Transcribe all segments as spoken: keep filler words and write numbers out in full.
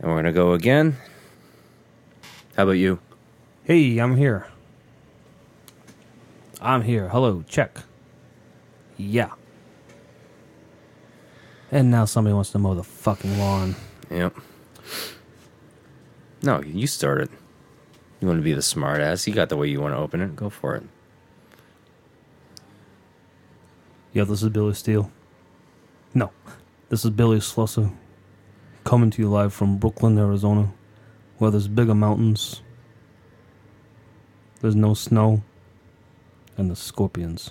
And we're going to go again. How about you? Hey, I'm here. I'm here. Hello, check. Yeah. And now somebody wants to mow the fucking lawn. Yep. No, you started. You want to be the smart ass. You got the way you want to open it. Go for it. Yo, this is Billy Steele. No, this is Billy Slosser. Coming to you live from Brooklyn, Arizona, where there's bigger mountains, there's no snow, and the scorpions.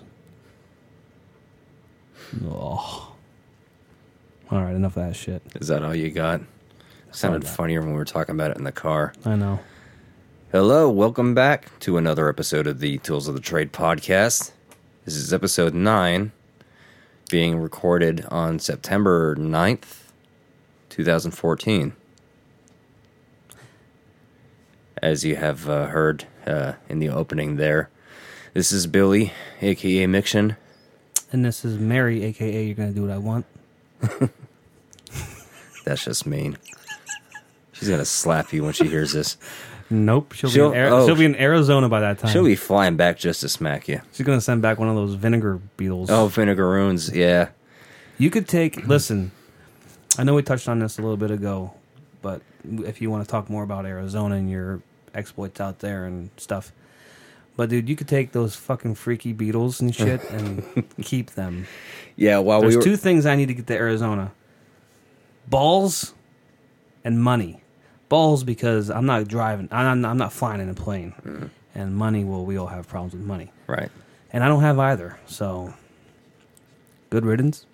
Oh. All right, enough of that shit. Is that all you got? Sounded funnier when we were talking about it in the car. I know. Hello, welcome back to another episode of the Tools of the Trade podcast. This is episode nine, being recorded on September ninth, twenty fourteen. As you have uh, heard uh, in the opening there, this is Billy, a k a. Miction. And this is Mary, a k a. You're going to do what I want. That's just mean. She's going to slap you when she hears this. Nope. She'll, She'll- be, in Ari- oh. she'll be in Arizona by that time. She'll be flying back just to smack you. She's going to send back one of those vinegar beetles. Oh, vinegaroons, yeah. You could take, listen, I know we touched on this a little bit ago, but if you want to talk more about Arizona and your exploits out there and stuff, but dude, you could take those fucking freaky beetles and shit and keep them. Yeah, while There's we were... two things I need to get to Arizona. Balls and money. Balls because I'm not driving, I'm, I'm not flying in a plane. Mm. And money, well, we all have problems with money. Right. And I don't have either, so good riddance.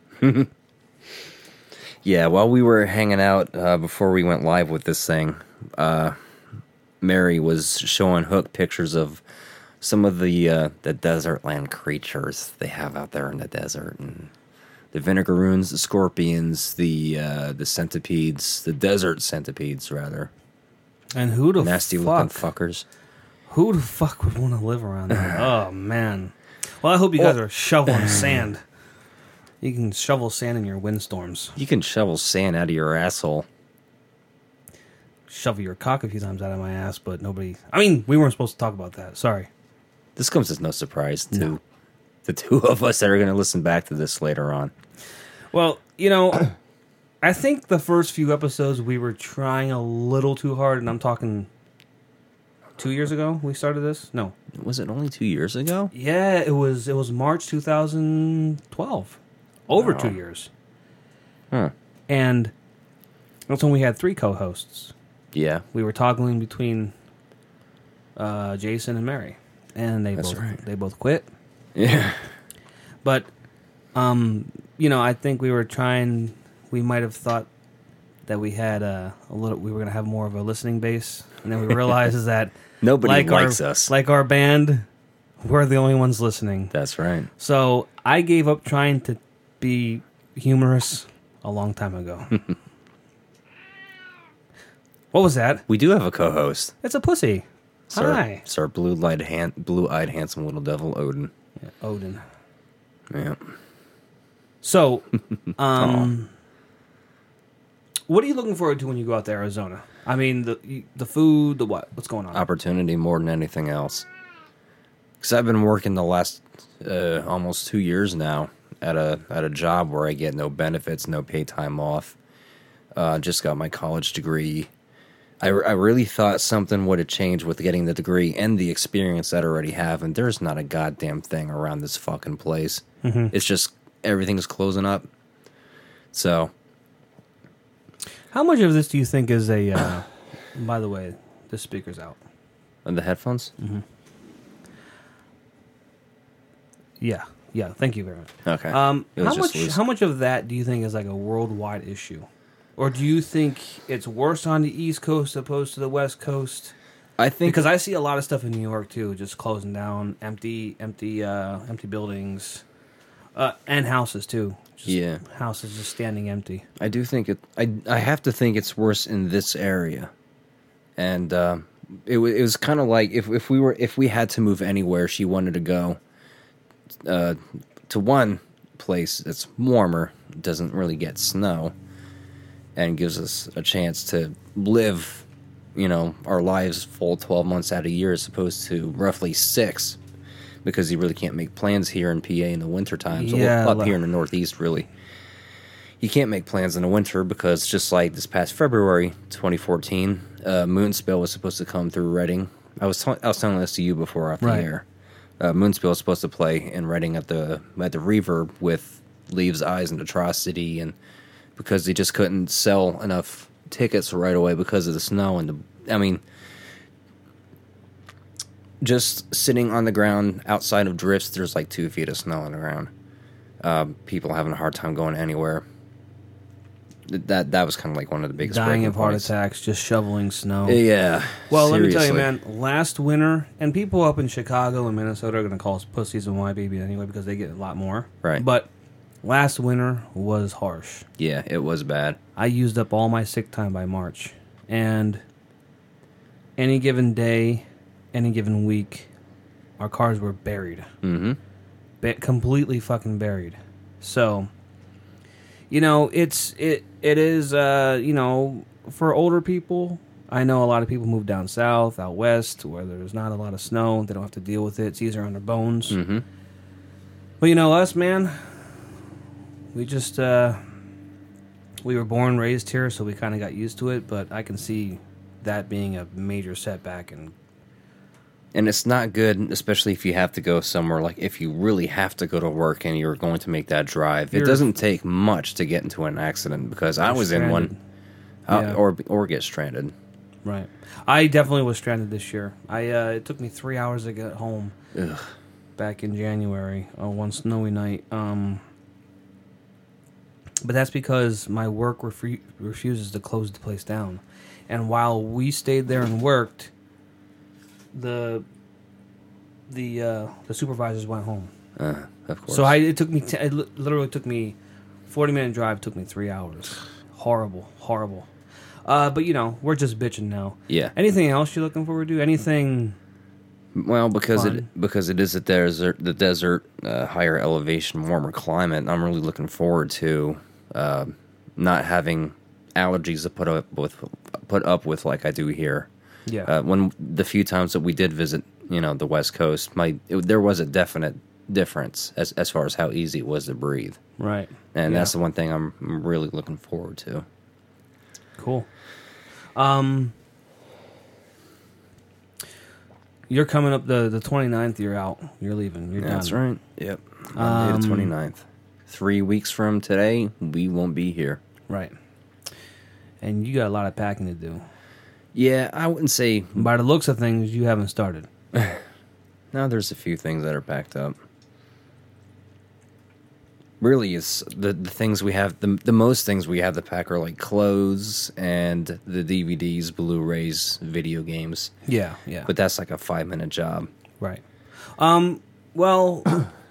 Yeah, while we were hanging out uh, before we went live with this thing, uh, Mary was showing Hook pictures of some of the uh, the desert land creatures they have out there in the desert, and the vinegaroons, the scorpions, the uh, the centipedes, the desert centipedes, rather. And who the Nasty fuck? looking fuckers. Who the fuck would want to live around there? Oh, man. Well, I hope you guys Well- are shoveling sand. You can shovel sand in your windstorms. You can shovel sand out of your asshole. Shovel your cock a few times out of my ass, but nobody... I mean, we weren't supposed to talk about that. Sorry. This comes as no surprise to No. the two of us that are going to listen back to this later on. Well, you know, I think the first few episodes we were trying a little too hard, and I'm talking two years ago we started this? No. Was it only two years ago? Yeah, it was It was March two thousand twelve. Over Wow. two years. Huh. And that's when we had three co-hosts. Yeah. We were toggling between uh, Jason and Mary, and they That's both right. they both quit. Yeah. But um, you know, I think we were trying. We might have thought that we had a, a little. We were going to have more of a listening base, and then we realized is that Nobody like likes our, us. Like our band, we're the only ones listening. That's right. So I gave up trying to be humorous a long time ago. What was that? We do have a co-host. It's a pussy. It's our, Hi. it's our blue-eyed, han- blue-eyed, handsome little devil, Odin. Yeah, Odin. Yeah. So, um, what are you looking forward to when you go out to Arizona? I mean, the the food, the what? What's going on? Opportunity more than anything else. Because I've been working the last uh, almost two years now at a at a job where I get no benefits, no pay time off. Uh, just got my college degree. I, I really thought something would have changed with getting the degree and the experience that I already have, and there's not a goddamn thing around this fucking place. Mm-hmm. It's just everything's closing up. So, How much of this do you think is a? Uh, by the way, the speaker's out. and the headphones? Mm-hmm. Yeah, yeah. Thank you very much. Okay. Um, It was how just much? loose. How much of that do you think is like a worldwide issue, or do you think it's worse on the East Coast opposed to the West Coast? I think Because I see a lot of stuff in New York too, just closing down, empty, empty, uh, empty buildings, uh, and houses too. Just Yeah. houses just standing empty. I do think it. I I have to think it's worse in this area, and uh, it wa- it was kind of like if if we were if we had to move anywhere, she wanted to go uh, to one place that's warmer, doesn't really get snow, and gives us a chance to live, you know, our lives full twelve months out of a year as opposed to roughly six, because you really can't make plans here in P A in the winter time. So Yeah, up like- here in the Northeast, really, you can't make plans in the winter because just like this past February twenty fourteen, uh, Moonspill was supposed to come through Reading. I was t- I was telling this to you before off the Right. air. Uh, Moonspill was supposed to play in Reading at the at the Reverb with Leaves' Eyes and Atrocity, and because they just couldn't sell enough tickets right away because of the snow and the, I mean, just sitting on the ground outside of drifts, there's like two feet of snow on the ground. Um, people having a hard time going anywhere. That that was kind of like one of the biggest Dying breaking of heart points. attacks, just shoveling snow. Yeah. Well, let me tell you, seriously. man. Last winter, and people up in Chicago and Minnesota are going to call us pussies and why baby anyway because they get a lot more. Right. But last winter was harsh. Yeah, it was bad. I used up all my sick time by March, and any given day, any given week, our cars were buried, Mm-hmm. ba- completely fucking buried. So, you know, it's it it is uh, you know, for older people. I know a lot of people move down south, out west, where there's not a lot of snow. They don't have to deal with it. It's easier on their bones. Mm-hmm. But you know, us, man, we just uh, we were born, raised here, so we kind of got used to it. But I can see that being a major setback, and And it's not good, especially if you have to go somewhere, like if you really have to go to work and you're going to make that drive. It You're- doesn't take much to get into an accident, because I You're was in one, uh, Yeah. or or get stranded. right. I definitely was stranded this year. I uh, it took me three hours to get home Ugh. back in January on one snowy night. Um, but that's because my work refu- refuses to close the place down, and while we stayed there and worked, the the uh, the supervisors went home. Uh, of course. So I it took me t- it li- literally took me forty minute drive took me three hours. Horrible, horrible. Uh, but you know we're just bitching now. yeah. Anything else you're looking forward to? Anything? Well, because it Fun. because it is a desert, the desert, uh, higher elevation, warmer climate. I'm really looking forward to uh, not having allergies to put up with, put up with like I do here. Yeah. Uh, when the few times that we did visit, you know, the West Coast, my it, there was a definite difference as as far as how easy it was to breathe, right. and Yeah. that's the one thing I'm really looking forward to. Cool. Um, you're coming up the the twenty-ninth. You're out. You're leaving. You're That's done. right. Yep. Monday Um, the twenty-ninth. Three weeks from today, we won't be here. Right. And you got a lot of packing to do. Yeah, I wouldn't say. By the looks of things, you haven't started. No, there's a few things that are packed up. Really, it's the, the things we have, the, the most things we have to pack are like clothes and the D V Ds, Blu-rays, video games. Yeah. Yeah. But that's like a five-minute job. Right. Um. Well,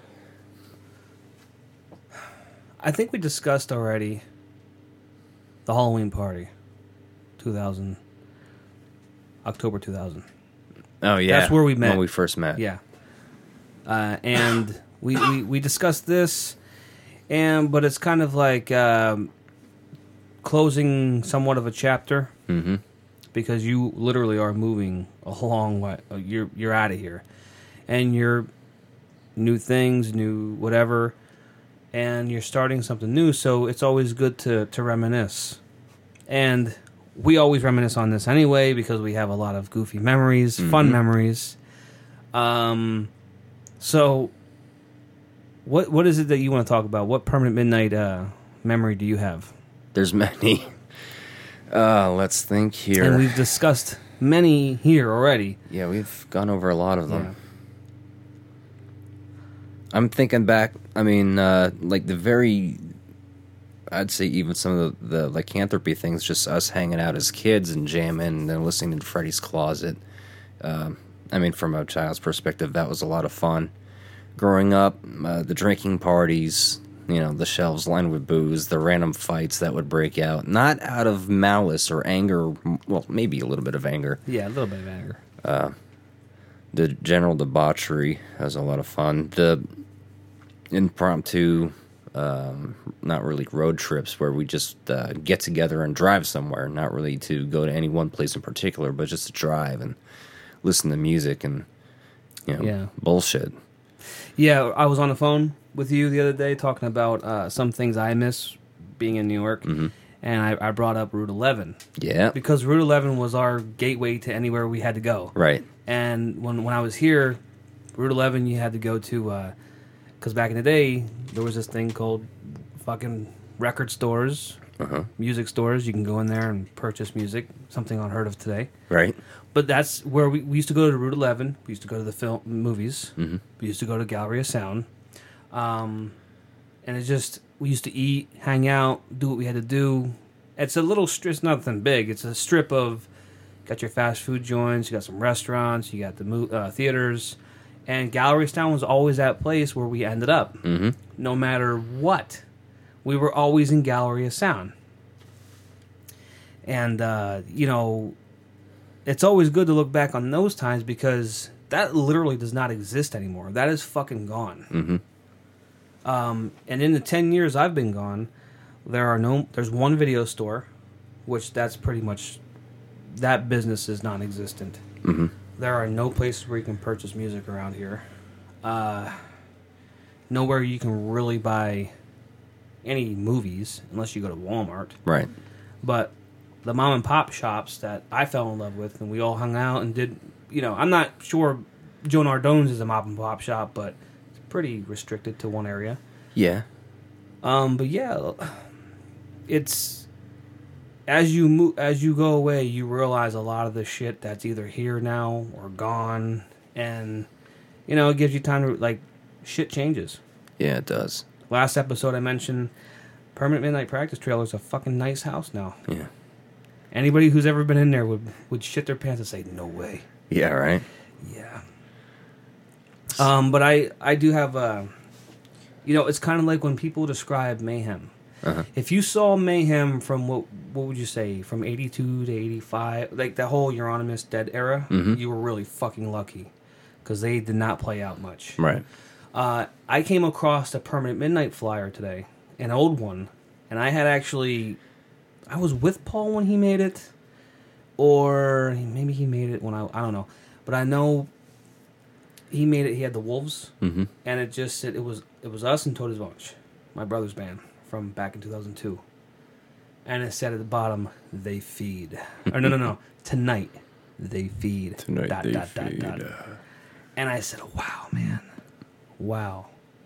I think we discussed already the Halloween party, two thousand, October two thousand. Oh, yeah. That's where we met. When we first met. Yeah. Uh, and we, we we discussed this, and but it's kind of like um, closing somewhat of a chapter Mm-hmm. because you literally are moving a long way. You're you're out of here, and you're new things, new whatever, and you're starting something new. So it's always good to to reminisce, and we always reminisce on this anyway because we have a lot of goofy memories, fun Mhm. memories. Um, so what what is it that you want to talk about? What permanent midnight uh, memory do you have? There's many. Uh, let's think here. And we've discussed many here already. Yeah, we've gone over a lot of them. Yeah. I'm thinking back, I mean, uh, like the very, I'd say even some of the, the lycanthropy things, just us hanging out as kids and jamming and then listening to Freddy's Closet. Um, I mean, from a child's perspective, that was a lot of fun. Growing up, uh, the drinking parties, you know, the shelves lined with booze, the random fights that would break out, not out of malice or anger, well, maybe a little bit of anger. Yeah, a little bit of anger. The general debauchery was a lot of fun. The impromptu um, not really road trips where we just uh, get together and drive somewhere. Not really to go to any one place in particular, but just to drive and listen to music and you know Yeah. bullshit. Yeah, I was on the phone with you the other day talking about uh, some things I miss being in New York, Mm-hmm. and I, I brought up Route eleven Yeah, because Route eleven was our gateway to anywhere we had to go. right. And when when I was here, Route eleven you had to go to, because back in the day there was this thing called fucking record stores, Uh-huh. music stores. You can go in there and purchase music, something unheard of today. Right. But that's where we, we used to go to Route eleven. We used to go to the film movies. Mm-hmm. We used to go to Gallery of Sound. Um, and it just, we used to eat, hang out, do what we had to do. It's a little, stri- it's nothing big. It's a strip of, got your fast food joints, you got some restaurants, you got the mo- uh, theaters. And Gallery of Sound was always that place where we ended up. Mm-hmm. No matter what, we were always in Gallery of Sound. And, uh, you know, it's always good to look back on those times because that literally does not exist anymore. That is fucking gone. Mm-hmm. Um, and in the ten years I've been gone, there are no, there's one video store, which that's pretty much, that business is non-existent. Mm-hmm. There are no places where you can purchase music around here. Uh, nowhere you can really buy any movies unless you go to Walmart. Right. But the mom and pop shops that I fell in love with and we all hung out and did, you know, I'm not sure Joe Nardone's is a mom and pop shop, but it's pretty restricted to one area. Yeah. Um, but yeah, it's as you move, as you go away, you realize a lot of the shit that's either here now or gone, and you know, it gives you time to like shit changes. Yeah, it does. Last episode I mentioned Permanent Midnight Practice Trailer is a fucking nice house now. Yeah. Anybody who's ever been in there would would shit their pants and say, "No way." Yeah. Right. Yeah. Um, but I I do have a, you know, it's kind of like when people describe Mayhem. Uh-huh. If you saw Mayhem from what what would you say from eighty-two to eighty-five, like that whole Euronymous Dead era, Mm-hmm. you were really fucking lucky because they did not play out much. Right. Uh, I came across a Permanent Midnight flyer today, an old one, and I had actually, I was with Paul when he made it, or maybe he made it when I I don't know, but I know he made it. He had the Wolves, Mm-hmm. and it just said it was it was us and Toto's Bunch, my brother's band from back in two thousand two. And it said at the bottom, "They feed." Or no, no, no. Tonight, they feed. Tonight Dot, they dot, dot, feed. dot. And I said, "Wow, man, wow."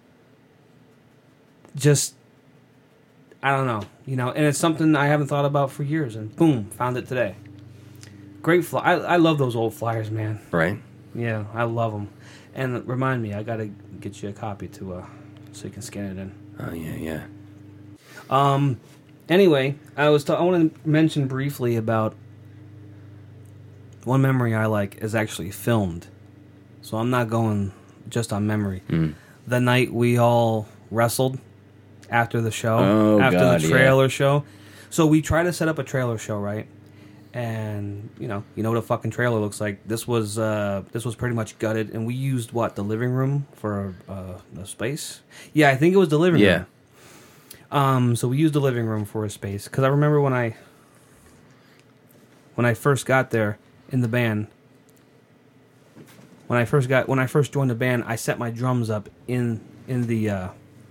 Just, I don't know, you know. And it's something I haven't thought about for years. And boom, found it today. Great fly. I, I love those old flyers, man. Right. Yeah, I love them. And remind me, I gotta get you a copy to, uh, so you can scan it in. Oh yeah, yeah. Um. Anyway, I was. Ta- I want to mention briefly about one memory I like is actually filmed, so I'm not going just on memory. Mm. The night we all wrestled after the show, Oh, after God, the yeah. trailer show. So we try to set up a trailer show, right? And you know, you know what a fucking trailer looks like. This was uh, this was pretty much gutted, and we used what the living room for uh, a space. Yeah, I think it was the living Yeah. room. Um, so we used the living room for a space because I remember when I when I first got there in the band. When I first got when I first joined the band, I set my drums up in in the uh,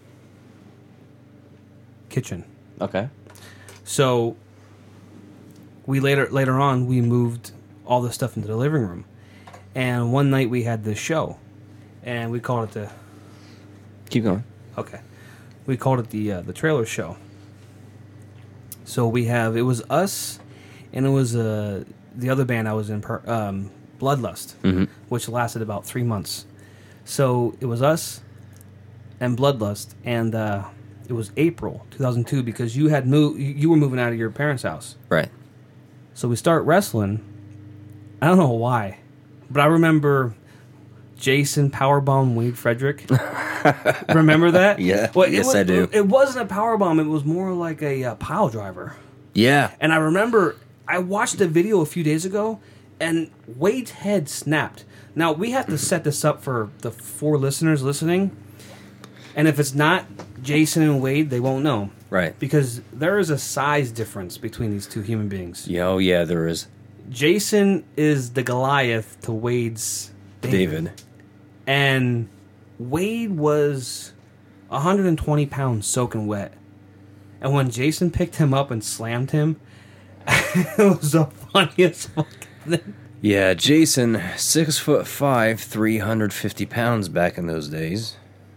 kitchen. Okay. So we later later on we moved all the stuff into the living room, and one night we had this show, and we called it the Keep going. okay, we called it the uh, the trailer show. So we have it was us, and it was uh, the other band I was in, per, um, Bloodlust, Mm-hmm. which lasted about three months. So it was us and Bloodlust, and uh, it was April two thousand two because you had moved, you were moving out of your parents' house. Right. So we start wrestling. I don't know why, but I remember Jason Powerbomb Wade Frederick. Remember that? Yeah. Well, it Yes, was, I do. It wasn't a powerbomb. It was more like a uh, pile driver. Yeah. And I remember I watched a video a few days ago, and Wade's head snapped. Now, we have to set this up for the four listeners listening. And if it's not Jason and Wade, they won't know. Right. Because there is a size difference between these two human beings. Yeah, oh, yeah, there is. Jason is the Goliath to Wade's David. David. And Wade was one hundred twenty pounds soaking wet. And when Jason picked him up and slammed him, it was the funniest fucking thing. Yeah, Jason, six foot five, three hundred fifty pounds back in those days.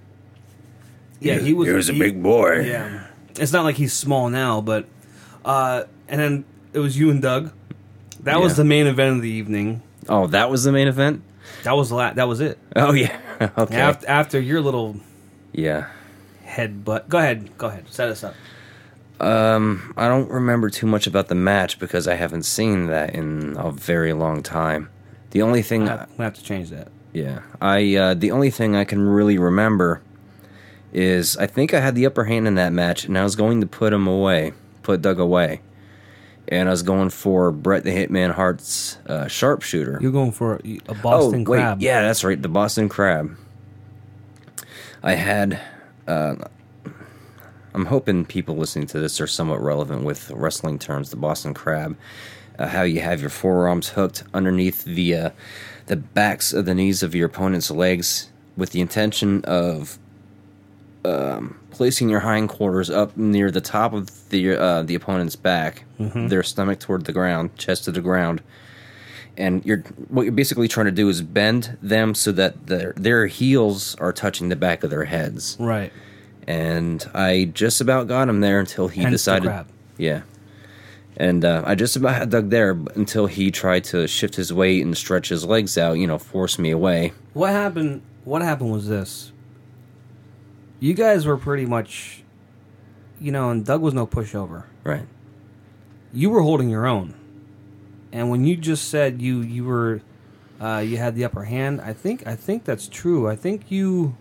Yeah, he was. He was a he- big boy. Yeah, it's not like he's small now, but uh, and then it was you and Doug. That was Yeah. the main event of the evening. Oh, that was the main event? That was the la- That was it. Oh, yeah. Okay. After, after your little Yeah. headbutt. Go ahead. Go ahead. Set us up. Um, I don't remember too much about the match because I haven't seen that in a very long time. The only thing, I'm gonna have to change that. yeah, I uh, the only thing I can really remember is I think I had the upper hand in that match, and I was going to put him away, put Doug away, and I was going for Bret the Hitman Hart's uh, sharpshooter. You're going for a, a Boston oh, wait, Crab. yeah, that's right, the Boston Crab. I had. Uh, I'm hoping people listening to this are somewhat relevant with wrestling terms. The Boston Crab, uh, how you have your forearms hooked underneath the uh, the backs of the knees of your opponent's legs, with the intention of um, placing your hindquarters up near the top of the uh, the opponent's back, Mm-hmm. their stomach toward the ground, chest to the ground. And you're what you're basically trying to do is bend them so that their their heels are touching the back of their heads. Right. And I just about got him there until he Hence the decided. crab. Yeah. And uh, I just about had Doug there until he tried to shift his weight and stretch his legs out, you know, force me away. What happened? What happened was this. You guys were pretty much, you know, and Doug was no pushover. Right. You were holding your own, and when you just said you you were, uh, you had the upper hand. I think I think that's true. I think you.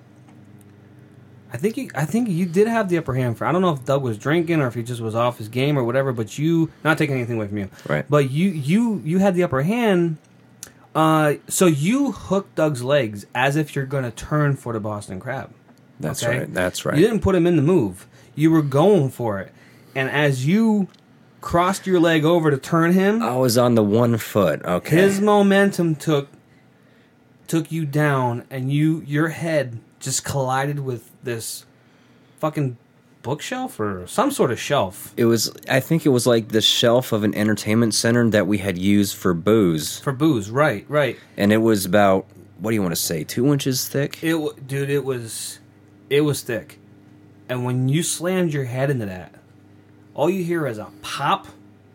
I think you, I think you did have the upper hand for. I don't know if Doug was drinking or if he just was off his game or whatever. But you, not taking anything away from you, Right. But you you you had the upper hand. Uh, so you hooked Doug's legs as if you're going to turn for the Boston Crab. That's Okay? right. That's right. You didn't put him in the move. You were going for it, and as you crossed your leg over to turn him, I was on the one foot. Okay. his momentum took took you down, and you your head just collided with this fucking bookshelf or some sort of shelf It was. I think it was like the shelf of an entertainment center that we had used for booze, for booze. Right, right. and it was about what do you want to say, two inches thick? It wa- dude, it was it was thick, and when you slammed your head into that, all you hear is a pop.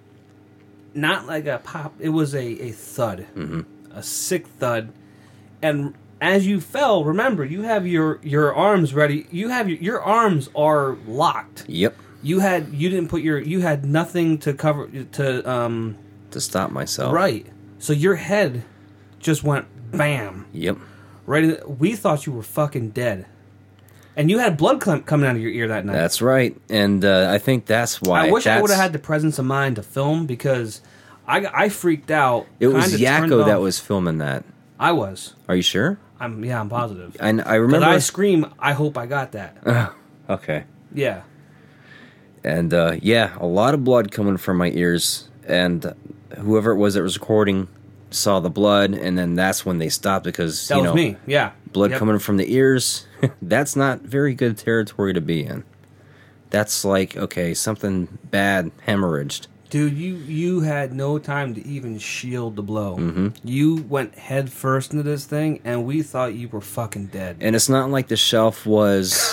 Not like a pop. It was a a thud, Mm-hmm. a sick thud, and as you fell, remember you have your your arms ready. You have your, your arms are locked. Yep. You had you didn't put your you had nothing to cover to um To stop myself. right. So your head just went bam. Yep. Right, in the, we thought you were fucking dead, and you had blood cl- coming out of your ear that night. That's right, and uh, I think that's why. I wish I that's, would have had the presence of mind to film because I, I freaked out. It was kinda turned Yakko that off. was filming that. I was. Are you sure? I'm yeah. I'm positive. I, I Because remember. I scream. I hope I got that. Okay. Yeah. And uh, yeah, a lot of blood coming from my ears, and whoever it was that was recording saw the blood, and then that's when they stopped because That you was know me. Yeah. blood Yep. coming from the ears. That's not very good territory to be in. That's like okay, something bad hemorrhaged. Dude, you you had no time to even shield the blow. Mhm. You went head first into this thing, and we thought you were fucking dead. And it's not like the shelf was.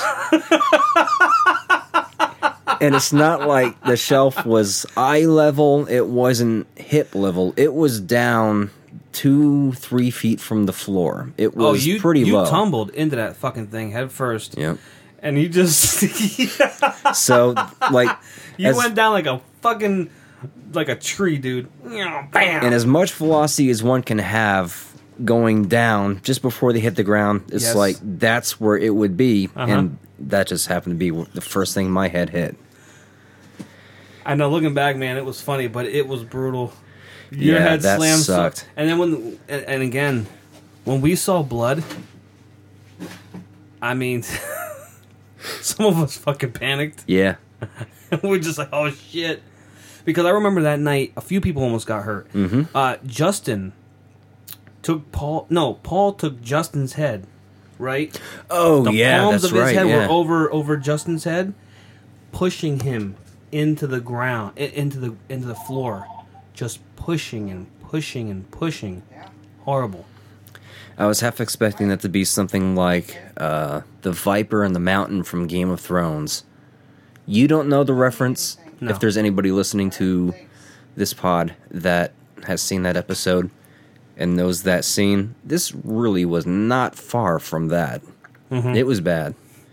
And it's not like the shelf was eye level. It wasn't hip level. It was down two, three feet from the floor. It was oh, you pretty you low. tumbled into that fucking thing head first. Yep. And you just So, like, you as- went down like a fucking like a tree, dude. Bam. and as much velocity as one can have going down just before they hit the ground, it's Yes. like that's where it would be, Uh-huh. and that just happened to be the first thing my head hit. I know, looking back, man, it was funny, but it was brutal. Your Yeah, head that slammed, so- sucked. and then when, and, and again, when we saw blood, I mean, some of us fucking panicked. Yeah. We're just like, oh shit. Because I remember that night, a few people almost got hurt. Mm-hmm. Uh, Justin took Paul. No, Paul took Justin's head. Right. Oh the yeah, palms that's of his right. head yeah. were over over Justin's head, pushing him into the ground, i- into the into the floor, just pushing and pushing and pushing. Horrible. I was half expecting that to be something like uh, the Viper and the Mountain from Game of Thrones. You don't know the reference. No. If there's anybody listening to this pod that has seen that episode and knows that scene, this really was not far from that. Mm-hmm. It was bad.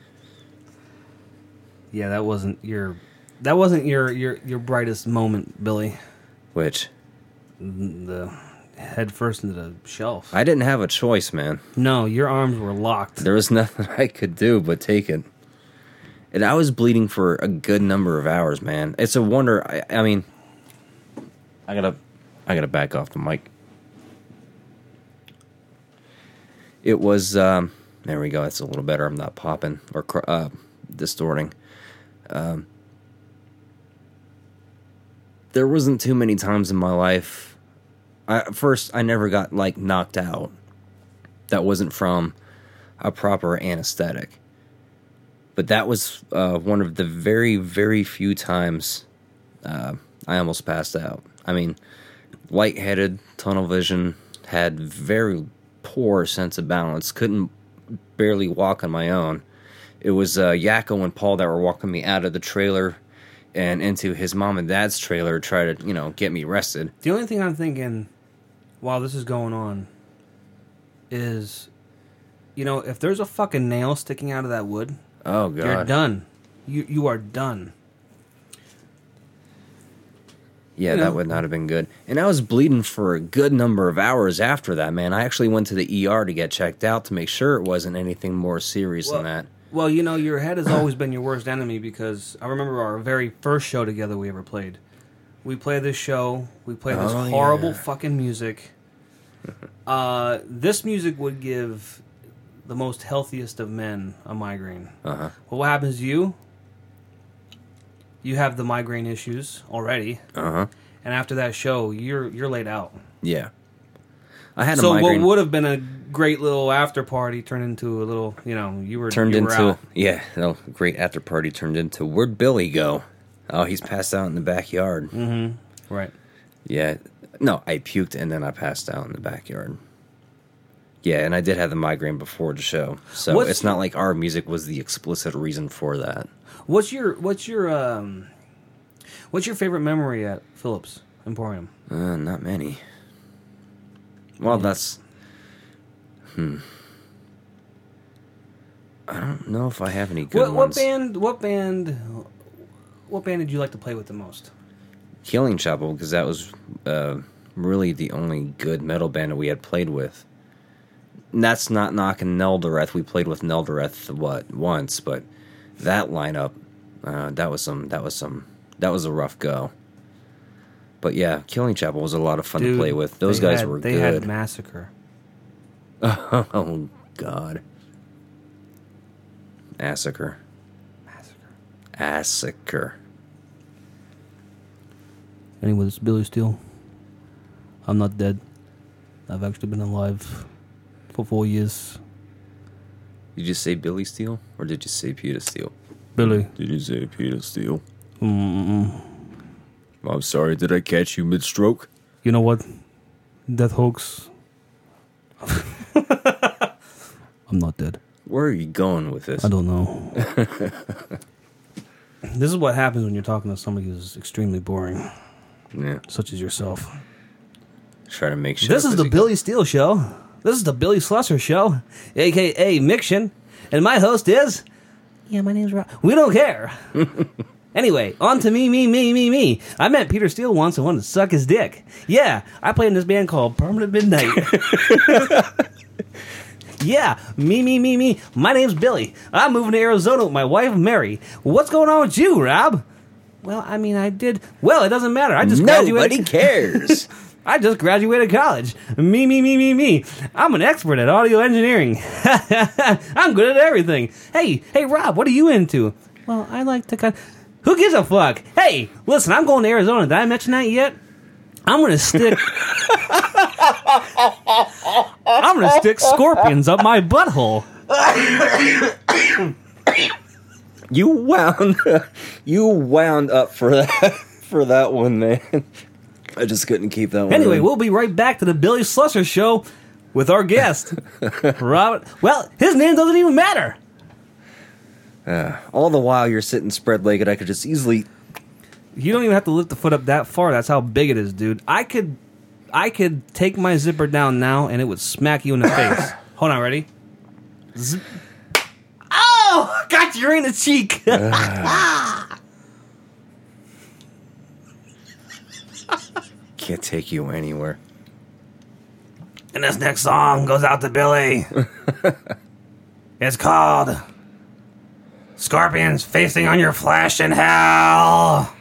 Yeah, that wasn't your that wasn't your your, your brightest moment, Billy. Which The head first into the shelf. I didn't have a choice, man. No, your arms were locked. There was nothing I could do but take it. And I was bleeding for a good number of hours, man. It's a wonder. I, I mean, I gotta, I gotta back off the mic. It was. Um, there we go. It's a little better. I'm not popping or cr- uh, distorting. Um, there wasn't too many times in my life. I, first, I never got like knocked out. That wasn't from a proper anesthetic. But that was uh, one of the very, very few times uh, I almost passed out. I mean, lightheaded, tunnel vision, had very poor sense of balance, couldn't barely walk on my own. It was uh, Yakko and Paul that were walking me out of the trailer and into his mom and dad's trailer to try to, you know, get me rested. The only thing I'm thinking while this is going on is, you know, if there's a fucking nail sticking out of that wood, Oh, God. you're done. You you are done. Yeah, You know. that would not have been good. And I was bleeding for a good number of hours after that, man. I actually went to the E R to get checked out to make sure it wasn't anything more serious Well, than that. Well, you know, your head has always been your worst enemy because I remember our very first show together we ever played. We played this show. We played this Oh, horrible yeah. fucking music. uh, this music would give the most healthiest of men a migraine. Uh-huh. Well, what happens to you? You have the migraine issues already, Uh-huh. and after that show, you're you're laid out. Yeah. I had a So migraine. what would have been a great little after party turned into a little, you know, you were turned you were into out. yeah, no, great after party turned into where'd Billy go? Oh, he's passed out in the backyard. Mm-hmm. Right. Yeah. No, I puked and then I passed out in the backyard. Yeah, and I did have the migraine before the show. So What's- it's not like our music was the explicit reason for that. What's your what's your um what's your favorite memory at Phillips Emporium? Uh, not many. Well, that's hmm. I don't know if I have any good What, what ones. band what band what band did you like to play with the most? Killing Chapel, because that was uh, really the only good metal band that we had played with. And that's not knocking Neldareth. We played with Neldareth what once, but that lineup, uh, that was some, that was some, that was a rough go. But yeah, Killing Chapel was a lot of fun Dude, to play with. Those they guys had- were they good. had Massacre. Oh God, Massacre, Massacre. Massacre. Anyway, it's Billy Steele. I'm not dead. I've actually been alive for four years. Did you say Billy Steele or did you say Peter Steele? Billy. Did you say Peter Steele? Mm-mm. I'm sorry. Did I catch you mid-stroke? You know what? Death hoax. I'm not dead. Where are you going with this? I don't know. This is what happens when you're talking to somebody who's extremely boring, Yeah, such as yourself. try to make sure. This is the Billy Steele Show. This is the Billy Slusser Show, a k a. Miction. And my host is... Yeah, my name's Rob. We don't care. Anyway, on to me, me, me, me, me. I met Peter Steele once and wanted to suck his dick. Yeah, I played in this band called Permanent Midnight. Yeah, me, me, me, me. My name's Billy. I'm moving to Arizona with my wife, Mary. What's going on with you, Rob? Well, I mean, I did... Well, it doesn't matter. I just Nobody graduated... cares. I just graduated college. Me, me, me, me, me. I'm an expert at audio engineering. I'm good at everything. Hey, hey, Rob, what are you into? Well, I like to cut. Who gives a fuck? Hey, listen, I'm going to Arizona. Did I mention that yet? I'm gonna stick. I'm gonna stick scorpions up my butthole. You wound, you wound up for that for that one, man. I just couldn't keep that one. Anyway, in. we'll be right back to the Billy Slusser show with our guest, Robert. Well, his name doesn't even matter. Uh, all the while you're sitting spread-legged, I could just easily. You don't even have to lift the foot up that far. That's how big it is, dude. I could, I could take my zipper down now, and it would smack you in the face. Hold on, ready? Zip. Oh, got you right in the cheek. uh, can't take you anywhere. And this next song goes out to Billy. It's called Scorpions Feasting on Your Flesh in Hell.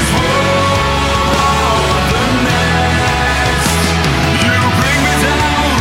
Down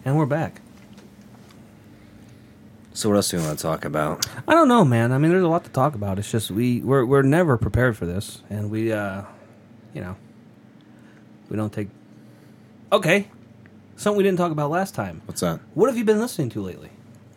And we're back. So what else do you want to talk about? I don't know, man. I mean, there's a lot to talk about. It's just we we're we're never prepared for this, and we, uh, you know, we don't take. Okay, something we didn't talk about last time. What's that? What have you been listening to lately?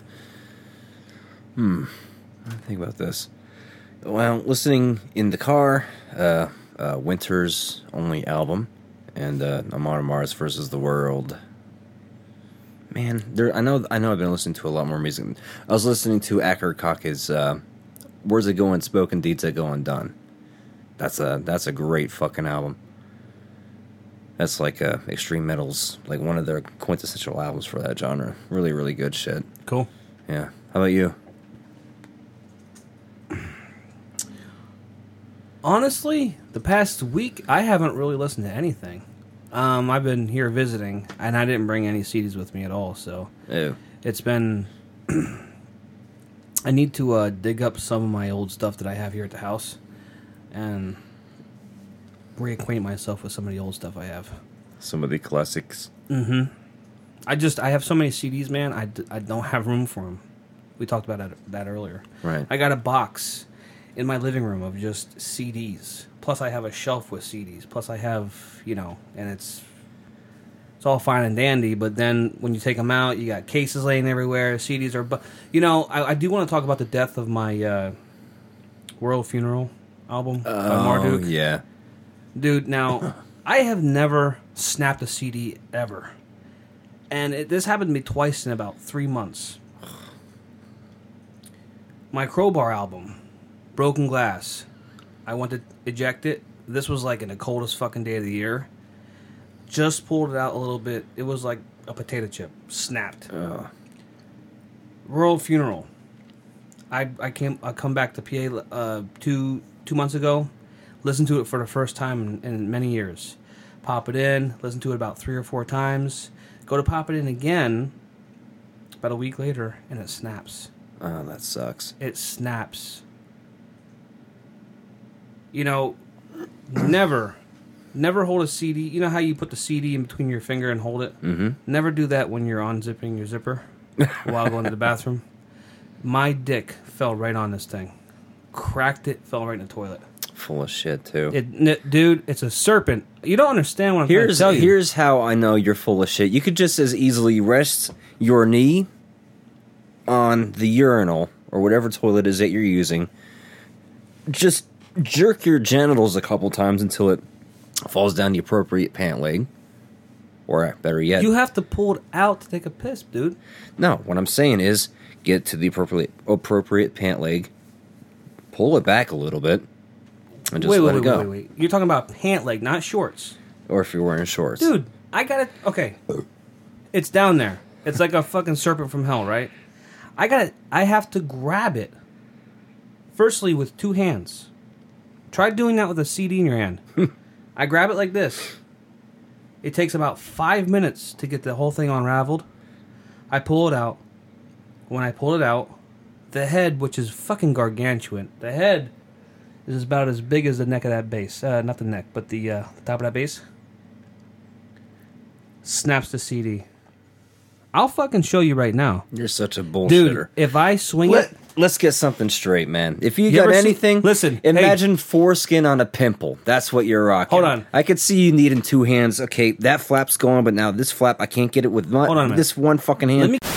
Hmm. Think about this. Well, listening in the car, uh, uh, Winter's only album, and uh, I'm on Mars versus the World. Man, there. I know. I know. I've been listening to a lot more music. I was listening to Acker Kaka's uh, "Words That Go Unspoken, Deeds That Go Undone." That's a that's a great fucking album. That's like uh, extreme metal's like one of their quintessential albums for that genre. Really, really good shit. Cool. Yeah. How about you? Honestly, the past week I haven't really listened to anything. Um, I've been here visiting, and I didn't bring any C Ds with me at all, so Ew. it's been... I need to uh, dig up some of my old stuff that I have here at the house, and reacquaint myself with some of the old stuff I have. Some of the classics. Mm-hmm. I just, I have so many C Ds, man, I, d- I don't have room for them. We talked about that, that earlier. Right. I got a box in my living room of just C Ds. Plus, I have a shelf with C Ds. Plus, I have, you know, and it's it's all fine and dandy. But then when you take them out, you got cases laying everywhere. C Ds are, bu- you know, I, I do want to talk about the death of my uh, World Funeral album by Oh, Marduk. yeah. Dude, now I have never snapped a C D ever, and it, this happened to me twice in about three months. My Crowbar album, Broken Glass. I went to eject it. This was like in the coldest fucking day of the year. Just pulled it out a little bit. It was like a potato chip. Snapped. Ugh. World Funeral. I I came I come back to P A uh, two two months ago. Listened to it for the first time in, in many years. Pop it in. Listen to it about three or four times. Go to pop it in again. About a week later, and it snaps. Oh, that sucks. It snaps. You know, never, never hold a C D. You know how you put the C D in between your finger and hold it? Mm-hmm. Never do that when you're unzipping your zipper while going to the bathroom. My dick fell right on this thing. Cracked it, fell right in the toilet. Full of shit, too. It, n- dude, it's a serpent. You don't understand what I'm here's, trying to tell you. Here's how I know you're full of shit. You could just as easily rest your knee on the urinal or whatever toilet is that you're using. Just jerk your genitals a couple times until it falls down the appropriate pant leg. Or better yet... You have to pull it out to take a piss, dude. No, what I'm saying is get to the appropriate appropriate pant leg, pull it back a little bit, and just wait, let wait, it go. wait, wait, wait. You're talking about pant leg, not shorts. Or if you're wearing shorts. Dude, I got it. Okay. It's down there. It's like a fucking serpent from hell, right? I got it. I have to grab it. Firstly, with two hands. Try doing that with a C D in your hand. I grab it like this. It takes about five minutes to get the whole thing unraveled. I pull it out. When I pull it out, the head, which is fucking gargantuan, the head is about as big as the neck of that bass. Uh, not the neck, but the, uh, the top of that bass. Snaps the C D. I'll fucking show you right now. You're such a bullshitter. Dude, if I swing Let, it... let's get something straight, man. If you, You got ever see- anything, listen, imagine foreskin on a pimple. That's what you're rocking. Hold on. I could see you needing two hands. Okay, that flap's going, but now this flap, I can't get it with my, Hold on a minute. this one fucking hand. Let me...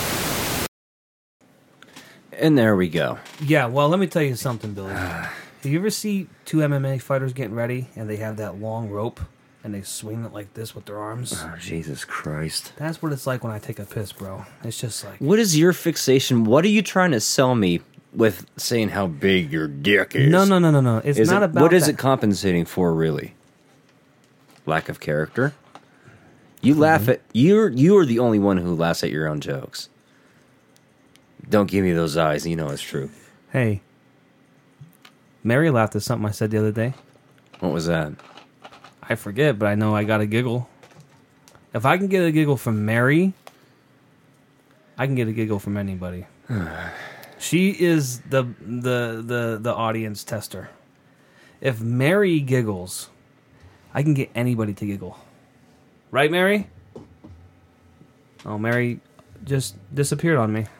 And there we go. Yeah, well, let me tell you something, Billy. Do you ever see two M M A fighters getting ready, and they have that long rope, and they swing it like this with their arms? Oh, Jesus Christ. That's what it's like when I take a piss, bro. It's just like... What is your fixation? What are you trying to sell me with saying how big your dick is? No, no, no, no, no. It's Is not it, about what is that. it compensating for, really? Lack of character? You laugh at... You're, you are the only one who laughs at your own jokes. Don't give me those eyes. You know it's true. Hey. Mary laughed at something I said the other day. What was that? I forget, but I know I got a giggle. If I can get a giggle from Mary, I can get a giggle from anybody. She is the the the the audience tester. If Mary giggles, I can get anybody to giggle. Right, Mary? Oh, Mary just disappeared on me.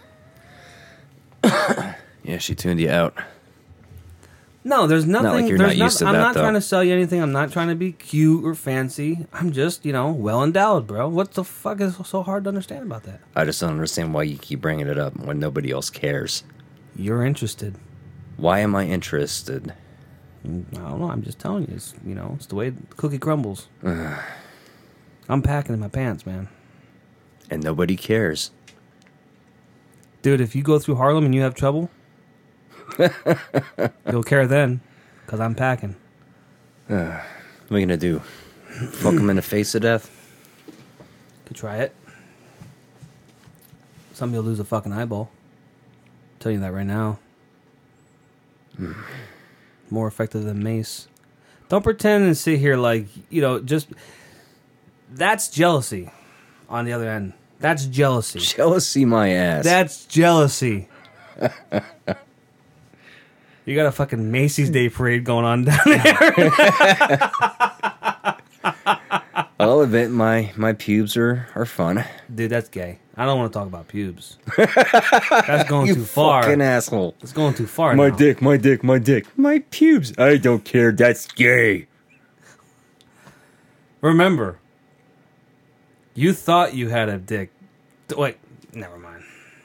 Yeah, she tuned you out. No, there's nothing. Not like you're there's not used to I'm that, not though. trying to sell you anything. I'm not trying to be cute or fancy. I'm just, you know, well endowed, bro. What the fuck is so hard to understand about that? I just don't understand why you keep bringing it up when nobody else cares. You're interested. Why am I interested? I don't know. I'm just telling you. It's, you know, it's the way the cookie crumbles. I'm packing in my pants, man. And nobody cares. Dude, if you go through Harlem and you have trouble, you'll care then, because I'm packing. What are we going to do? Fuck them in the face of death? Could try it. Somebody will lose a fucking eyeball. Tell you that right now. More effective than mace. Don't pretend and sit here like, you know, just... That's jealousy on the other end. That's jealousy. Jealousy my ass. That's jealousy. You got a fucking Macy's Day Parade going on down there. I'll admit my, my pubes are, are fun. Dude, that's gay. I don't want to talk about pubes. That's going You too far. fucking asshole. It's going too far My now. dick, my dick, my dick. My pubes. I don't care. That's gay. Remember, you thought you had a dick. Wait, never mind.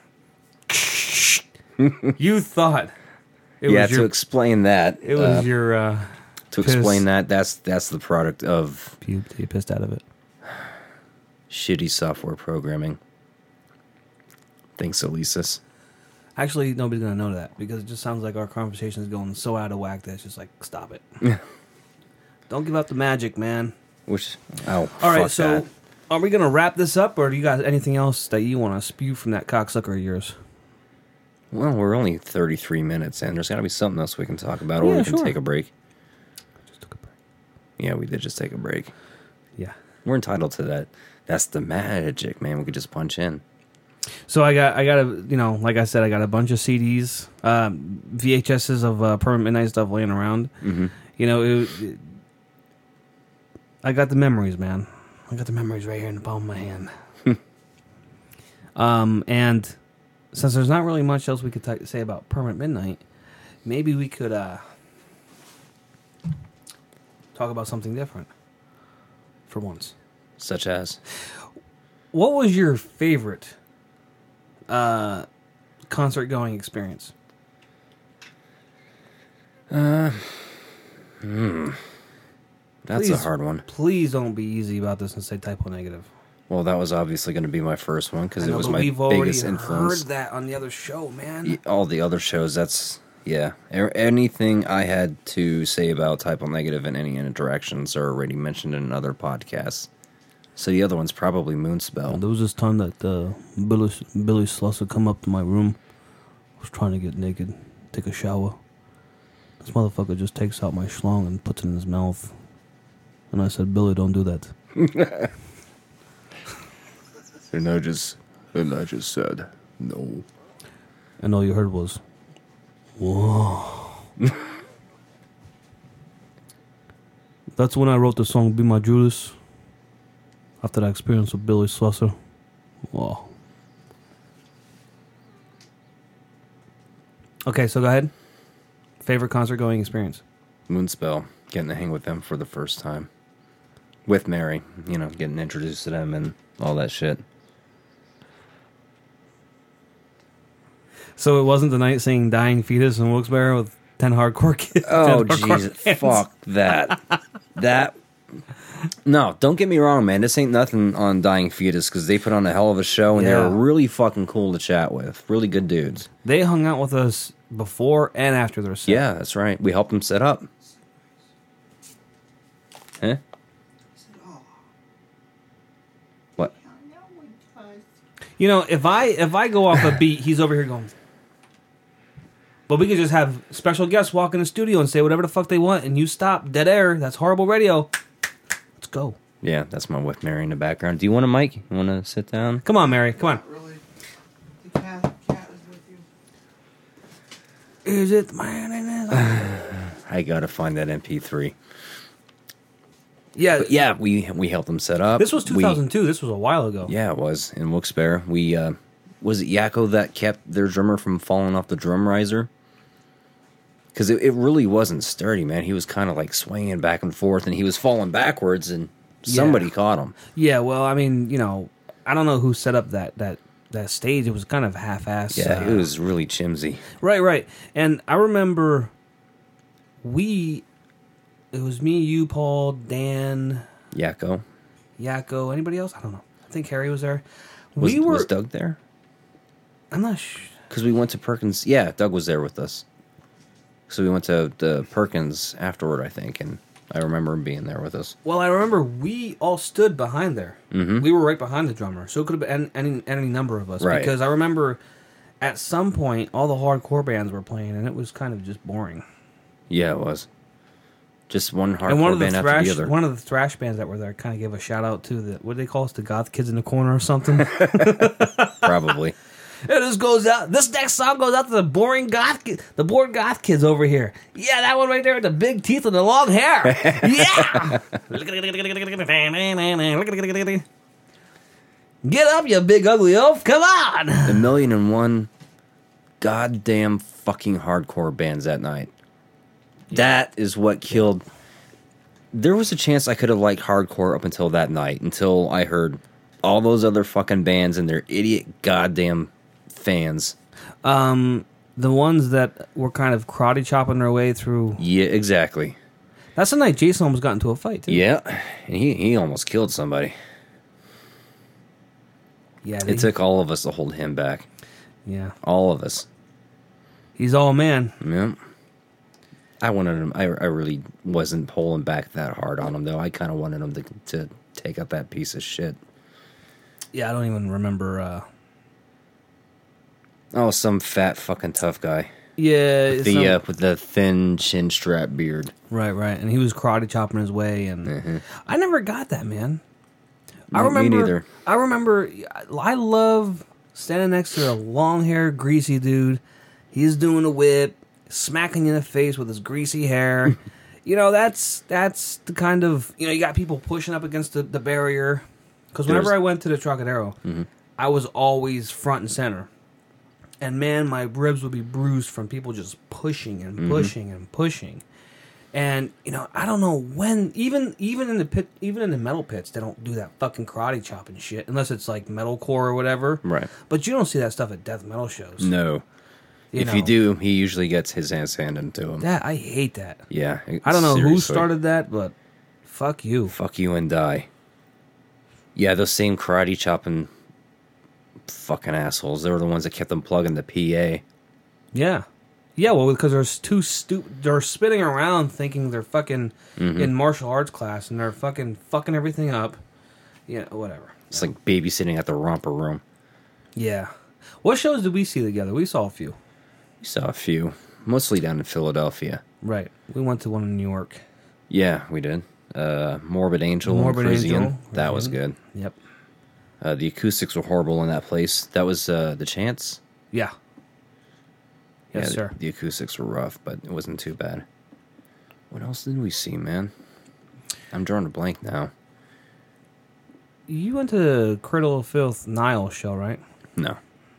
You thought it yeah, was to your, explain that. it was uh, your uh, to piss. explain that, that's that's the product of pube that you pissed out of it. shitty software programming. Thanks, Elisis. Actually, nobody's gonna know that because it just sounds like our conversation is going so out of whack that it's just like, stop it. Don't give up the magic, man. Which, oh, All right, fuck so that. are we gonna wrap this up, or do you got anything else that you want to spew from that cocksucker of yours? Well, we're only thirty-three minutes in. There's got to be something else we can talk about, or Yeah, we can sure. take a break. Just took a break. Yeah, we did just take a break. Yeah. We're entitled to that. That's the magic, man. We could just punch in. So I got, I got a, you know, like I said, I got a bunch of C Ds, um, V H Ss of uh, Permanent Midnight stuff laying around. Mm-hmm. You know, it, it, I got the memories, man. I got the memories right here in the palm of my hand. um, and since there's not really much else we could t- say about Permanent Midnight, maybe we could uh, talk about something different for once. Such as? What was your favorite uh, concert going experience? Uh, hmm. That's Please. a hard one. Please don't be easy about this and say typo negative. Well, that was obviously going to be my first one because I it know, was but my we've already biggest influence. heard that on the other show, man. Y- All the other shows, that's, yeah. A- Anything I had to say about typo negative in any interactions are already mentioned in other podcasts. So the other one's probably Moonspell. There was this time that uh, Billy, Billy Slusser come up to my room. I was trying to get naked, take a shower. This motherfucker just takes out my schlong and puts it in his mouth. And I said, Billy, don't do that. And I just, and I just said, no. And all you heard was, whoa. That's when I wrote the song Be My Judas. After that experience with Billy Slusser. Whoa. Okay, so go ahead. Favorite concert going experience? Moonspell, getting to hang with them for the first time. With Mary, you know, getting introduced to them and all that shit. So it wasn't the night seeing Dying Fetus in Wilkes-Barre with ten hardcore kids? Oh, ten hardcore Jesus. fans? Fuck that. That. No, don't get me wrong, man. This ain't nothing on Dying Fetus because they put on a hell of a show and Yeah. they were really fucking cool to chat with. Really good dudes. They hung out with us before and after their set. Yeah, that's right. We helped them set up. Huh? What? You know, if I if I go off a beat, he's over here going. But we could just have special guests walk in the studio and say whatever the fuck they want, and you stop dead air. That's horrible radio. Let's go. Yeah, that's my wife Mary in the background. Do you want a mic? You want to sit down? Come on, Mary. Come on. Really? The cat, cat is with you. Is it the man in his eye? I gotta find that M P three. Yeah, But yeah, we we helped them set up. This was We- two thousand two. This was a while ago. Yeah, it was in Wilkes-Barre. We uh, was it Yakko that kept their drummer from falling off the drum riser? Because it, it really wasn't sturdy, man. He was kind of like swinging back and forth, and he was falling backwards, and somebody Yeah. caught him. Yeah, well, I mean, you know, I don't know who set up that that that stage. It was kind of half-assed. Yeah, uh, it was really chimsy. right, right. And I remember we. It was me, you, Paul, Dan, Yakko. Yakko. Anybody else? I don't know. I think Harry was there. Was, we were. was Doug there? I'm not sure. Because we went to Perkins. Yeah, Doug was there with us. So we went to the Perkins afterward, I think, and I remember him being there with us. Well, I remember we all stood behind there. Mhm. We were right behind the drummer, so it could have been any, any, any number of us. Right. Because I remember at some point all the hardcore bands were playing, and it was kind of just boring. Yeah, it was. Just one and one hardcore of the band after thrash, the other. one of the thrash bands that were there, kind of gave a shout out to the what do they call us, the goth kids in the corner or something. Probably. Yeah, this goes out. This next song goes out to the boring goth, ki- the bored goth kids over here. Yeah, that one right there with the big teeth and the long hair. Yeah. Get up, you big ugly elf! Come on. A million and one goddamn fucking hardcore bands that night. That is what killed. There was a chance I could have liked hardcore up until that night, until I heard all those other fucking bands and their idiot goddamn fans. Um, the ones that were kind of karate chopping their way through. Yeah, exactly. That's the night Jason almost got into a fight. Too. Yeah, and he, he almost killed somebody. Yeah. They, It took all of us to hold him back. Yeah. All of us. He's all man. Yeah. I wanted him. I, I really wasn't pulling back that hard on him, though. I kind of wanted him to to take up that piece of shit. Yeah, I don't even remember. Uh, Oh, some fat fucking tough guy. yeah. The some- uh, with the thin chin strap beard. Right, right. And he was karate chopping his way, and Mhm. I never got that, man. I Me- me remember. neither. I remember. I love standing next to a long-haired, greasy dude. He's doing a whip, smacking you in the face with his greasy hair. You know, that's that's the kind of, you know, you got people pushing up against the, the barrier. Because whenever There's- I went to the Trocadero, I was always front and center. And man, my ribs would be bruised from people just pushing and pushing and pushing. And you know, I don't know when. Even even in the pit, even in the metal pits, they don't do that fucking karate chopping shit unless it's like metalcore or whatever. Right. But you don't see that stuff at death metal shows. No. You if know, you do, he usually gets his hands handed to him. that I hate that. Yeah. I don't know who seriously. started that, but fuck you. Fuck you and die. Yeah, those same karate chopping fucking assholes. They were the ones that kept them plugging the P A. Yeah, yeah. Well, because there's two stupid. They're spinning around thinking they're fucking Mm-hmm. in martial arts class, and they're fucking fucking everything up. Yeah, whatever. It's like babysitting at the romper room. Yeah. What shows did we see together? We saw a few. We saw a few, mostly down in Philadelphia. Right. We went to one in New York. Yeah, we did. Uh, Morbid Angel, Morbid and Frisian. Angel, That was Frisian. good. Yep. Uh, the acoustics were horrible in that place. That was uh, the Chance. Yeah. Yes, yeah, sir. The, the acoustics were rough, but it wasn't too bad. What else did we see, man? I'm drawing a blank now. You went to the Cradle of Filth Nile show, right? No.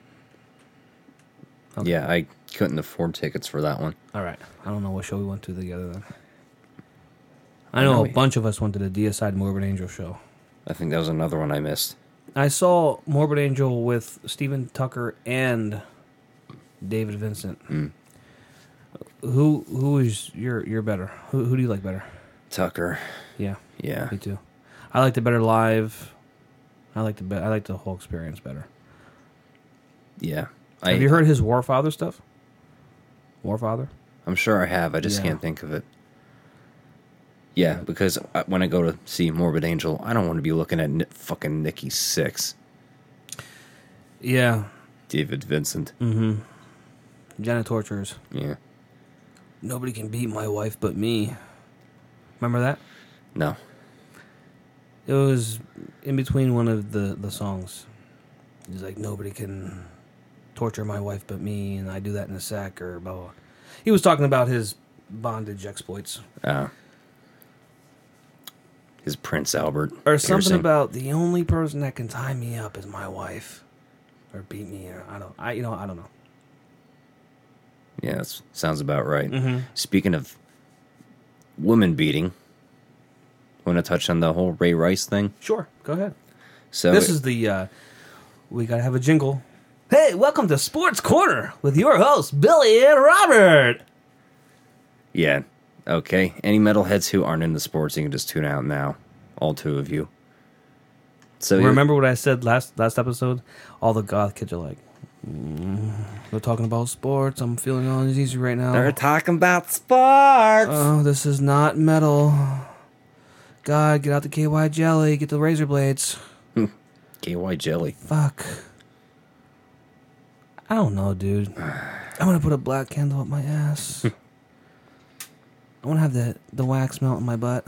Okay. Yeah, I couldn't afford tickets for that one. All right. I don't know what show we went to together then. I I know know a we- bunch of us went to the Deicide Morbid Angel show. I think that was another one I missed. I saw Morbid Angel with Steven Tucker and David Vincent. Mm. Who who is your your better? Who who do you like better? Tucker. Yeah, Yeah. me too. I liked it better live. I liked the be- I liked the whole experience better. Yeah. I, Have you heard his Warfather stuff? Warfather? I'm sure I have. I just Yeah. can't think of it. Yeah, because I, when I go to see Morbid Angel, I don't want to be looking at Ni- fucking Nikki Six, Yeah. David Vincent. Mm-hmm. Janet Tortures. Yeah. Nobody can beat my wife but me. Remember that? No. It was in between one of the, the songs. He's like, nobody can torture my wife but me, and I do that in a sack, or blah, blah. He was talking about his bondage exploits. Uh, his Prince Albert Or something piercing. about the only person that can tie me up is my wife, or beat me. Or I don't. I you know I don't know. Yeah, that sounds about right. Mm-hmm. Speaking of women beating, want to touch on the whole Ray Rice thing? Sure, go ahead. So This is the. Uh, we gotta have a jingle. Hey, welcome to Sports Corner with your hosts Billy and Robert. yeah, okay. Any metalheads who aren't into sports, you can just tune out now. All two of you. So Remember what I said last last episode? All the goth kids are like, mm, "We're talking about sports. I'm feeling uneasy right now. they're talking about sports. Oh, this is not metal. God, get out the K Y jelly. Get the razor blades. K Y jelly. Fuck. I don't know, dude. I want to put a black candle up my ass. I want to have the, the wax melt in my butt.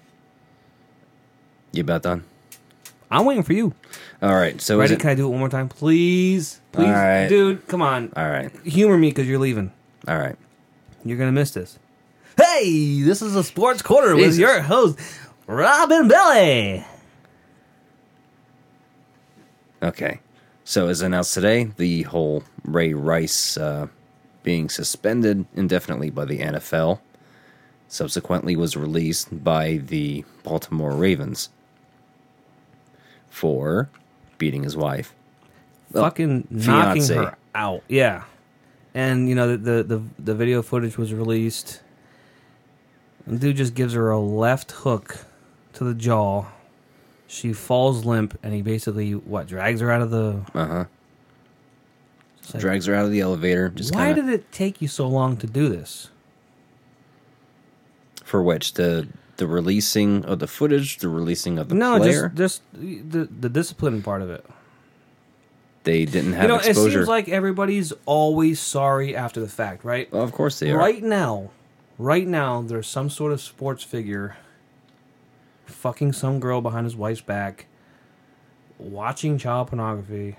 You about done? I'm waiting for you. All right. So is Ready? it, Can I do it one more time? Please? Please? All right. Dude, come on. all right. Humor me because you're leaving. All right. You're going to miss this. Hey, this is a Sports Corner with Jesus. your host, Robin Billy. Okay. So as announced today, the whole Ray Rice uh, being suspended indefinitely by the N F L subsequently was released by the Baltimore Ravens for beating his wife. Well, Fucking knocking fiance. her out. Yeah. And, you know, the, the, the, the video footage was released. And dude just gives her a left hook to the jaw. She falls limp, and he basically, what, drags her out of the... Uh-huh. It's like, Drags her out of the elevator. Just why kinda, did it take you so long to do this? For which? The the releasing of the footage, the releasing of the No, player? just, just the, the discipline part of it. They didn't have You know, exposure. it seems like everybody's always sorry after the fact, right? Well, of course they are. Right now, right now, there's some sort of sports figure fucking some girl behind his wife's back, watching child pornography,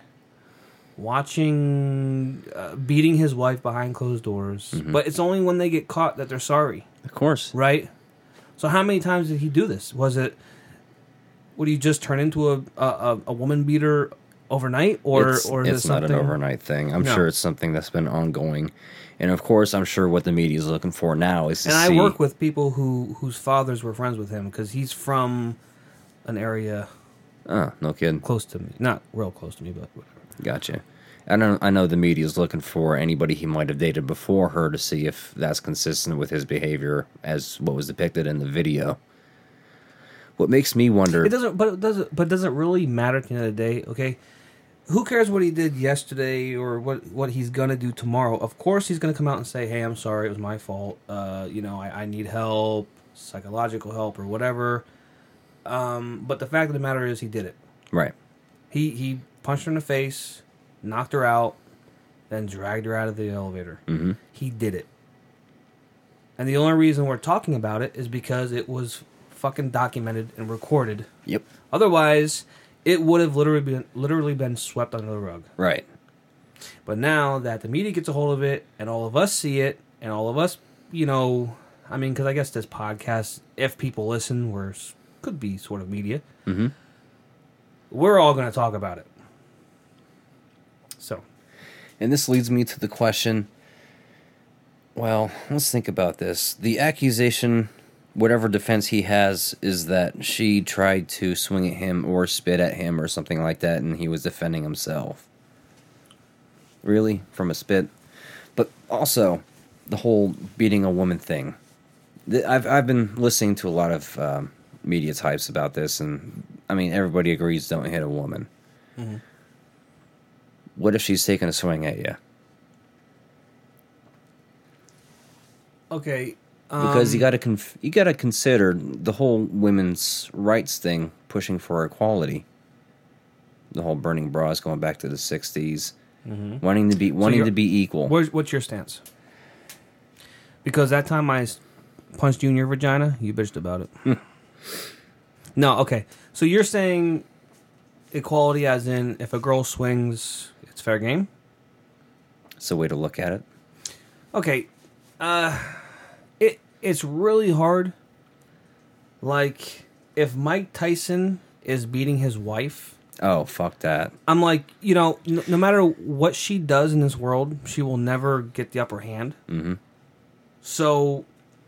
watching, uh, beating his wife behind closed doors. Mm-hmm. But it's only when they get caught that they're sorry, Of course. right? So how many times did he do this? Was it, would he just turn into a a, a woman beater overnight, or it's, or is it's it not something? an overnight thing. I'm No. sure it's something that's been ongoing, and of course, I'm sure what the media is looking for now is to And see. I work with people who whose fathers were friends with him because he's from an area Oh, no kidding. close to me, not real close to me, but whatever. Gotcha. I don't. I know the media is looking for anybody he might have dated before her to see if that's consistent with his behavior as what was depicted in the video. What makes me wonder. It doesn't, but it doesn't, but does it really matter at the end of the day? Okay, who cares what he did yesterday or what what he's gonna do tomorrow? Of course, he's gonna come out and say, "Hey, I'm sorry, it was my fault. Uh, you know, I, I need help, psychological help, or whatever." Um, but the fact of the matter is, he did it. Right. He he punched her in the face, knocked her out, then dragged her out of the elevator. Mm-hmm. He did it. And the only reason we're talking about it is because it was fucking documented and recorded. Yep. Otherwise, it would have literally been literally been swept under the rug. Right. But now that the media gets a hold of it and all of us see it and all of us, you know, I mean, because I guess this podcast, if people listen, we're could be sort of media. Mm-hmm. We're all going to talk about it. So, And this leads me to the question. Well, let's think about this. The accusation, whatever defense he has, is that she tried to swing at him or spit at him or something like that, and he was defending himself. Really? From a spit? But also, the whole beating a woman thing. Th- I've I've been listening to a lot of um, media types about this, and I mean, everybody agrees don't hit a woman. mm-hmm. What if she's taking a swing at you? okay. Because um, you got to conf- you got to consider the whole women's rights thing, pushing for equality. The whole burning bras going back to the sixties, mhm. wanting to be wanting you're- to be equal. Where's, what's your stance? Because that time I s- punched you in your vagina, you bitched about it. No, okay. So you're saying equality as in if a girl swings, it's fair game? It's a way to look at it. Okay. Uh, it it's really hard. Like, if Mike Tyson is beating his wife, Oh, fuck that. I'm like, you know, no, no matter what she does in this world, she will never get the upper hand. Mm-hmm. So,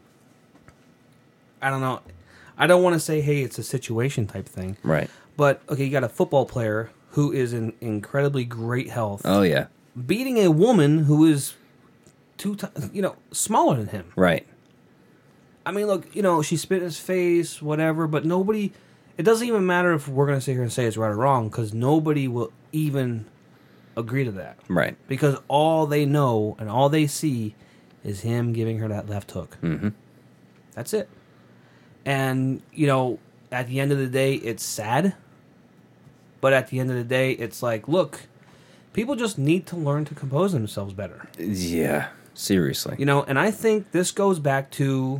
I don't know. I don't want to say, hey, it's a situation type thing. Right. But, okay, you got a football player who is in incredibly great health. Oh, yeah. Beating a woman who is two times, you know, smaller than him. Right. I mean, look, you know, she spit in his face, whatever, but nobody... It doesn't even matter if we're going to sit here and say it's right or wrong, because nobody will even agree to that. Right. Because all they know and all they see is him giving her that left hook. Mm-hmm. That's it. And, you know, at the end of the day, it's sad. But at the end of the day, it's like, look, people just need to learn to compose themselves better. Yeah. Seriously. You know, and I think this goes back to...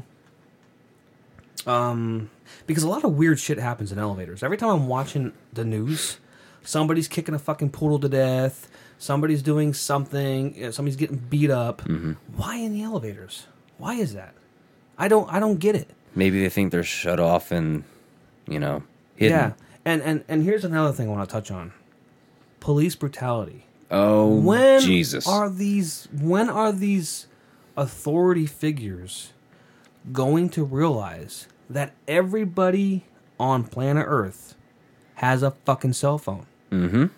Um... Because a lot of weird shit happens in elevators. Every time I'm watching the news, somebody's kicking a fucking poodle to death. Somebody's doing something. You know, somebody's getting beat up. Mm-hmm. Why in the elevators? Why is that? I don't. I don't get it. Maybe they think they're shut off and, you know, hidden. Yeah. And and and here's another thing I want to touch on: police brutality. Oh, When Jesus. are these? When are these authority figures going to realize that everybody on planet Earth has a fucking cell phone? Mm-hmm.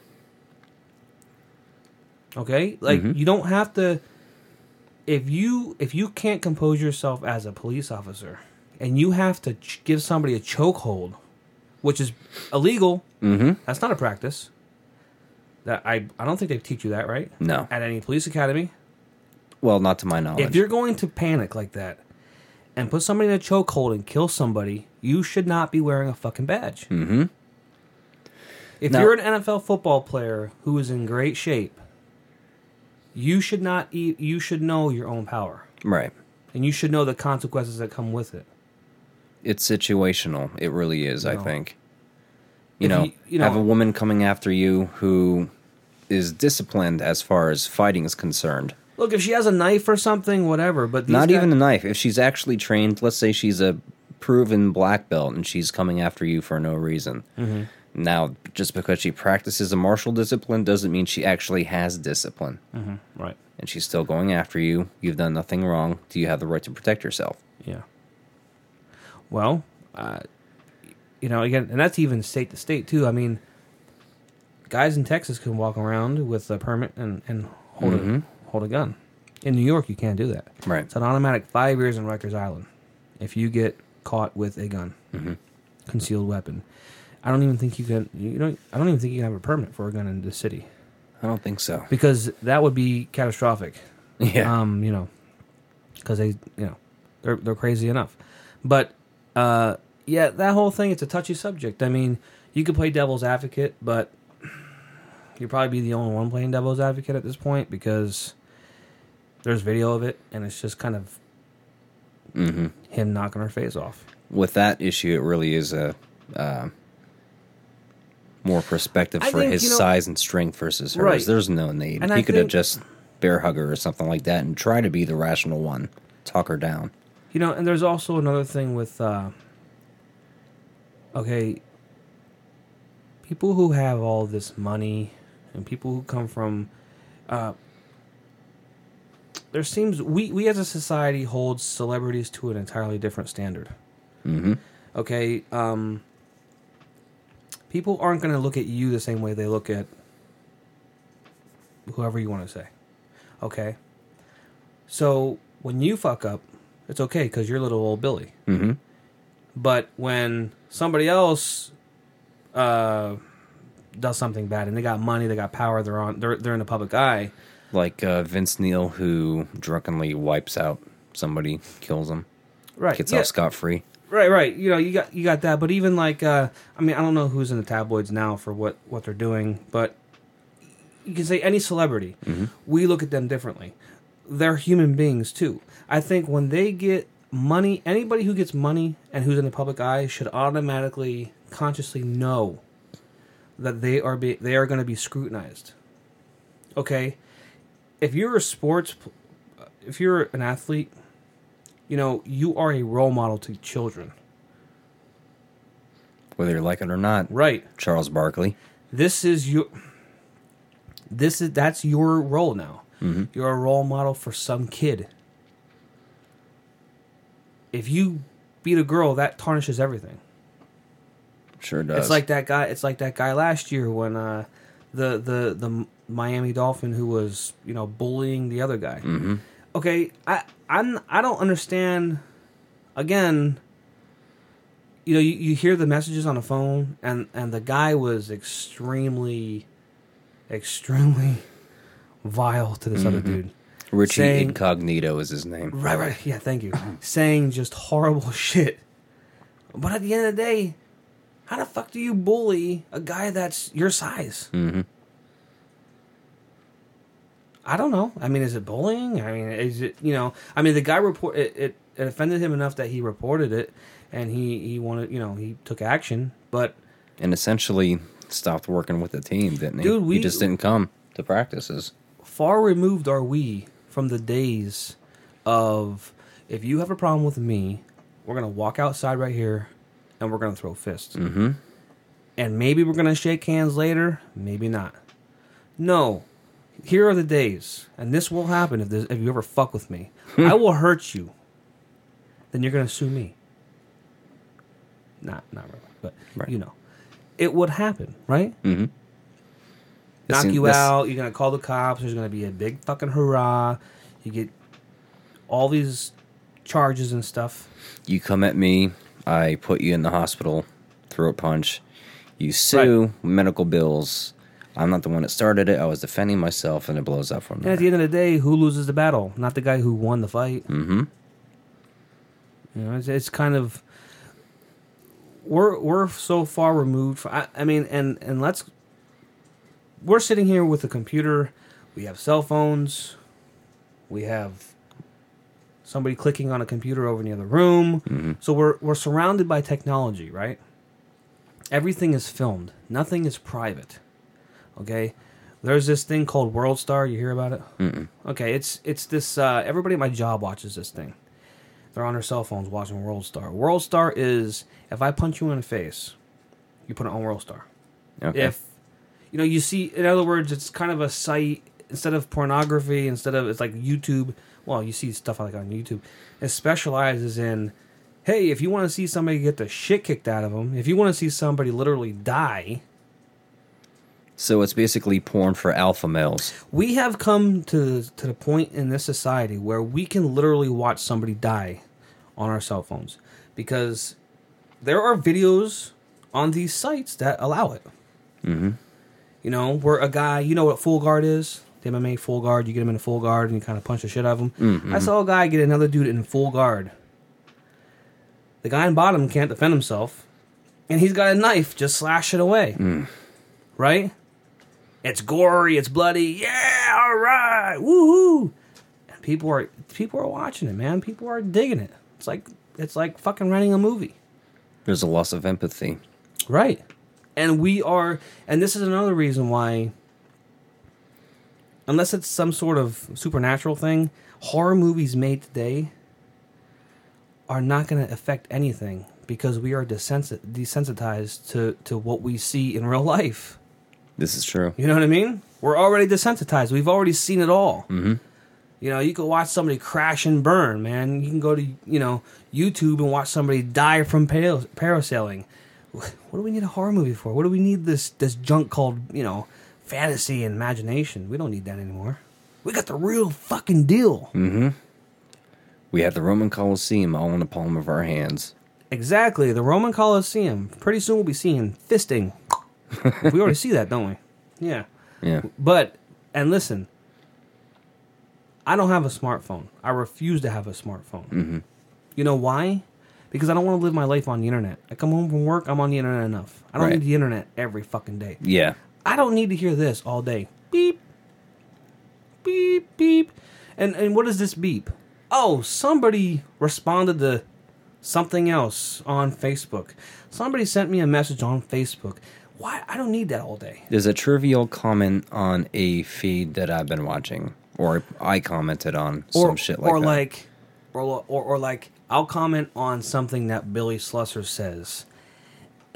Okay? Like, Mhm. you don't have to... If you if you can't compose yourself as a police officer, and you have to ch- give somebody a chokehold, which is illegal, Mm-hmm. that's not a practice. That I, I don't think they teach you that, right? No. At any police academy. Well, not to my knowledge. If you're going to panic like that, and put somebody in a chokehold and kill somebody, you should not be wearing a fucking badge. Mm-hmm. If Now- you're an N F L football player who is in great shape, you should not eat, you should know your own power. Right. And you should know the consequences that come with it. It's situational. It really is, I No. think. You If know, you- you know- have a woman coming after you who is disciplined as far as fighting is concerned. Look, if she has a knife or something, whatever, but these Not guys- even a knife. If she's actually trained, let's say she's a proven black belt and she's coming after you for no reason. Mhm. Now, just because she practices a martial discipline doesn't mean she actually has discipline. Mhm, right. And she's still going after you. You've done nothing wrong. Do you have the right to protect yourself? Yeah. Well, uh, you know, again, and that's even state to state too. I mean, guys in Texas can walk around with a permit and, and hold Mhm. a hold a gun. In New York, you can't do that. Right. It's an automatic five years in Rikers Island if you get caught with a gun, Mhm. concealed weapon. I don't even think you can. You don't. I don't even think you can have a permit for a gun in this city I don't think so. because that would be catastrophic. Yeah. Um, you know, because they, you know, they're they're crazy enough. But uh, yeah, that whole thing, it's a touchy subject. I mean, you could play devil's advocate, but you'd probably be the only one playing devil's advocate at this point because there's video of it, and it's just kind of Mm-hmm. him knocking her face off. With that issue, it really is a uh, more perspective I for think, his you know- size and strength versus hers. Right. There's no need. And he I could have think- just bear hug her or something like that and try to be the rational one, talk her down. You know, and there's also another thing with, uh, okay, people who have all this money and people who come from, uh, there seems, we, we as a society hold celebrities to an entirely different standard. Mm-hmm. Okay, um, people aren't going to look at you the same way they look at whoever you want to say. Okay? So, when you fuck up, it's okay because you're little old Billy. Mm-hmm. But when somebody else uh, does something bad and they got money, they got power, they're on, they're they're in the public eye. Like uh, Vince Neil, who drunkenly wipes out somebody, kills them, Right. gets yeah, off scot-free. Right, right. You know, you got you got that. But even like, uh, I mean, I don't know who's in the tabloids now for what what they're doing, but you can say any celebrity. Mm-hmm. We look at them differently. They're human beings too. I think when they get money, anybody who gets money and who's in the public eye should automatically, consciously know that they are be, they are going to be scrutinized. Okay, if you're a sports, if you're an athlete, you know you are a role model to children. whether you like it or not. Right. Charles Barkley. This is your. This is that's your role now. Mm-hmm. You're a role model for some kid. If you beat a girl, that tarnishes everything. Sure does. It's like that guy. It's like that guy last year when uh, the the the Miami Dolphin who was you know bullying the other guy. Mm-hmm. Okay, I I'm I don't understand. Again, you know, you, you hear the messages on the phone, and and the guy was extremely, extremely vile to this Mm-hmm. other dude. Richie saying- Incognito is his name. Right, right. Yeah, thank you. Saying just horrible shit. But at the end of the day, how the fuck do you bully a guy that's your size? Mm-hmm. I don't know. I mean, is it bullying? I mean, is it, you know, I mean, the guy report it, it, it offended him enough that he reported it and he, he wanted, you know, he took action, but And essentially stopped working with the team, didn't he? Dude, we- he just didn't come to practices. far removed are we from the days of if you have a problem with me, we're going to walk outside right here and we're going to throw fists. Mm-hmm. And maybe we're going to shake hands later, maybe not. No. Here are the days, and this will happen if there's, if you ever fuck with me. I will hurt you. Then you're going to sue me. Not not really, but Right. you know. It would happen, right? Mm-hmm. Knock seems- you this- out, you're going to call the cops, there's going to be a big fucking hurrah. You get all these charges and stuff. You come at me, I put you in the hospital, throat punch. You sue, medical bills. I'm not the one that started it. I was defending myself, and it blows up from And there. at the end of the day, who loses the battle? Not the guy who won the fight. Mm-hmm. You know, it's, it's kind of we're we're so far removed. From, I, I mean, and and let's we're sitting here with a computer. We have cell phones. We have somebody clicking on a computer over in the other room. Mm-hmm. So we're we're surrounded by technology, right? Everything is filmed. Nothing is private. Okay, there's this thing called WorldStar. You hear about it? Mm-mm. Okay, it's it's this. Uh, everybody at my job watches this thing. They're on their cell phones watching WorldStar. WorldStar is if I punch you in the face, you put it on WorldStar. Okay. If you know, you see, in other words, it's kind of a site instead of pornography. Instead of it's like YouTube. Well, you see stuff like on YouTube. It specializes in, hey, if you want to see somebody get the shit kicked out of them, if you want to see somebody literally die. So it's basically porn for alpha males. We have come to to the point in this society where we can literally watch somebody die on our cell phones because there are videos on these sites that allow it. Mm-hmm. You know, where a guy, you know what full guard is? The M M A full guard. You get him in a full guard and you kind of punch the shit out of him. Mm-hmm. I saw a guy get another dude in full guard. The guy in bottom can't defend himself, and he's got a knife. Just slash it away, Mm. right? It's gory, it's bloody. Yeah, all right, woohoo! And people are people are watching it, man. People are digging it. It's like it's like fucking renting a movie, There's a loss of empathy. right? And we are, and this is another reason why, unless it's some sort of supernatural thing, horror movies made today are not going to affect anything because we are desensi- desensitized to to what we see in real life. This is true. You know what I mean? We're already desensitized. We've already seen it all. Mm-hmm. You know, you can watch somebody crash and burn, man. You can go to, you know, YouTube and watch somebody die from para- parasailing. What do we need a horror movie for? What do we need this this junk called, you know, fantasy and imagination? We don't need that anymore. We got the real fucking deal. Mm-hmm. We have the Roman Colosseum all in the palm of our hands. Exactly. The Roman Colosseum. Pretty soon we'll be seeing fisting. We already see that, don't we? Yeah. Yeah. But, and listen, I don't have a smartphone. I refuse to have a smartphone. Mm-hmm. You know why? Because I don't want to live my life on the internet. I come home from work, I'm on the internet enough. I don't Right. need the internet every fucking day. Yeah. I don't need to hear this all day. Beep. Beep, beep. And and what is this beep? Oh, somebody responded to something else on Facebook. Somebody sent me a message on Facebook. Why? I don't need that all day. There's a trivial comment on a feed that I've been watching, or I commented on Or, some shit like or that. like, or, or or like, I'll comment on something that Billy Slusser says,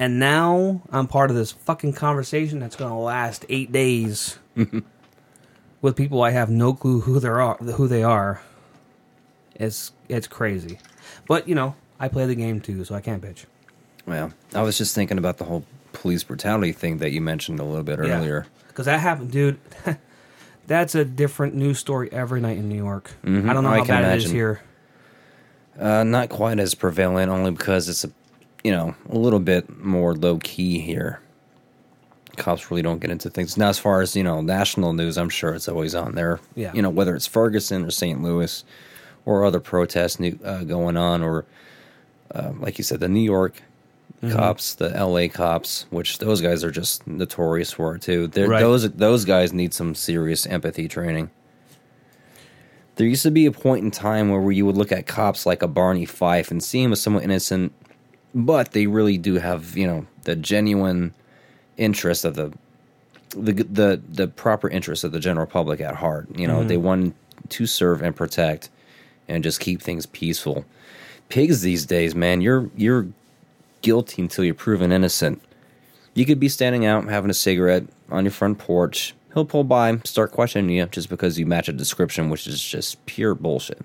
And now I'm part of this fucking conversation that's going to last eight days with people I have no clue who they are. Who they are. It's it's crazy, but you know I play the game too, so I can't bitch. Well, I was just thinking about the whole police brutality thing that you mentioned a little bit earlier. Because that happened, dude. That's a different news story every night in New York. Mm-hmm. I don't know I how can bad it is imagine. here. Uh, not quite as prevalent, only because it's a, you know, a little bit more low key here. Cops really don't get into things. Now, as far as, you know, national news, I'm sure it's always on there. Yeah. You know, whether it's Ferguson or Saint Louis or other protests new, uh, going on, or uh, like you said, the New York mm-hmm. cops, the L A cops, which those guys are just notorious for it too. Right. Those those guys need some serious empathy training. There used to be a point in time where you would look at cops like a Barney Fife and see him as somewhat innocent, but they really do have, you know, the genuine interest of the the the, the proper interest of the general public at heart. You know, mm-hmm. they want to serve and protect and just keep things peaceful. Pigs these days, man, you're you're guilty until you're proven innocent. You could be standing out having a cigarette on your front porch. He'll pull by, start questioning you just because you match a description, which is just pure bullshit.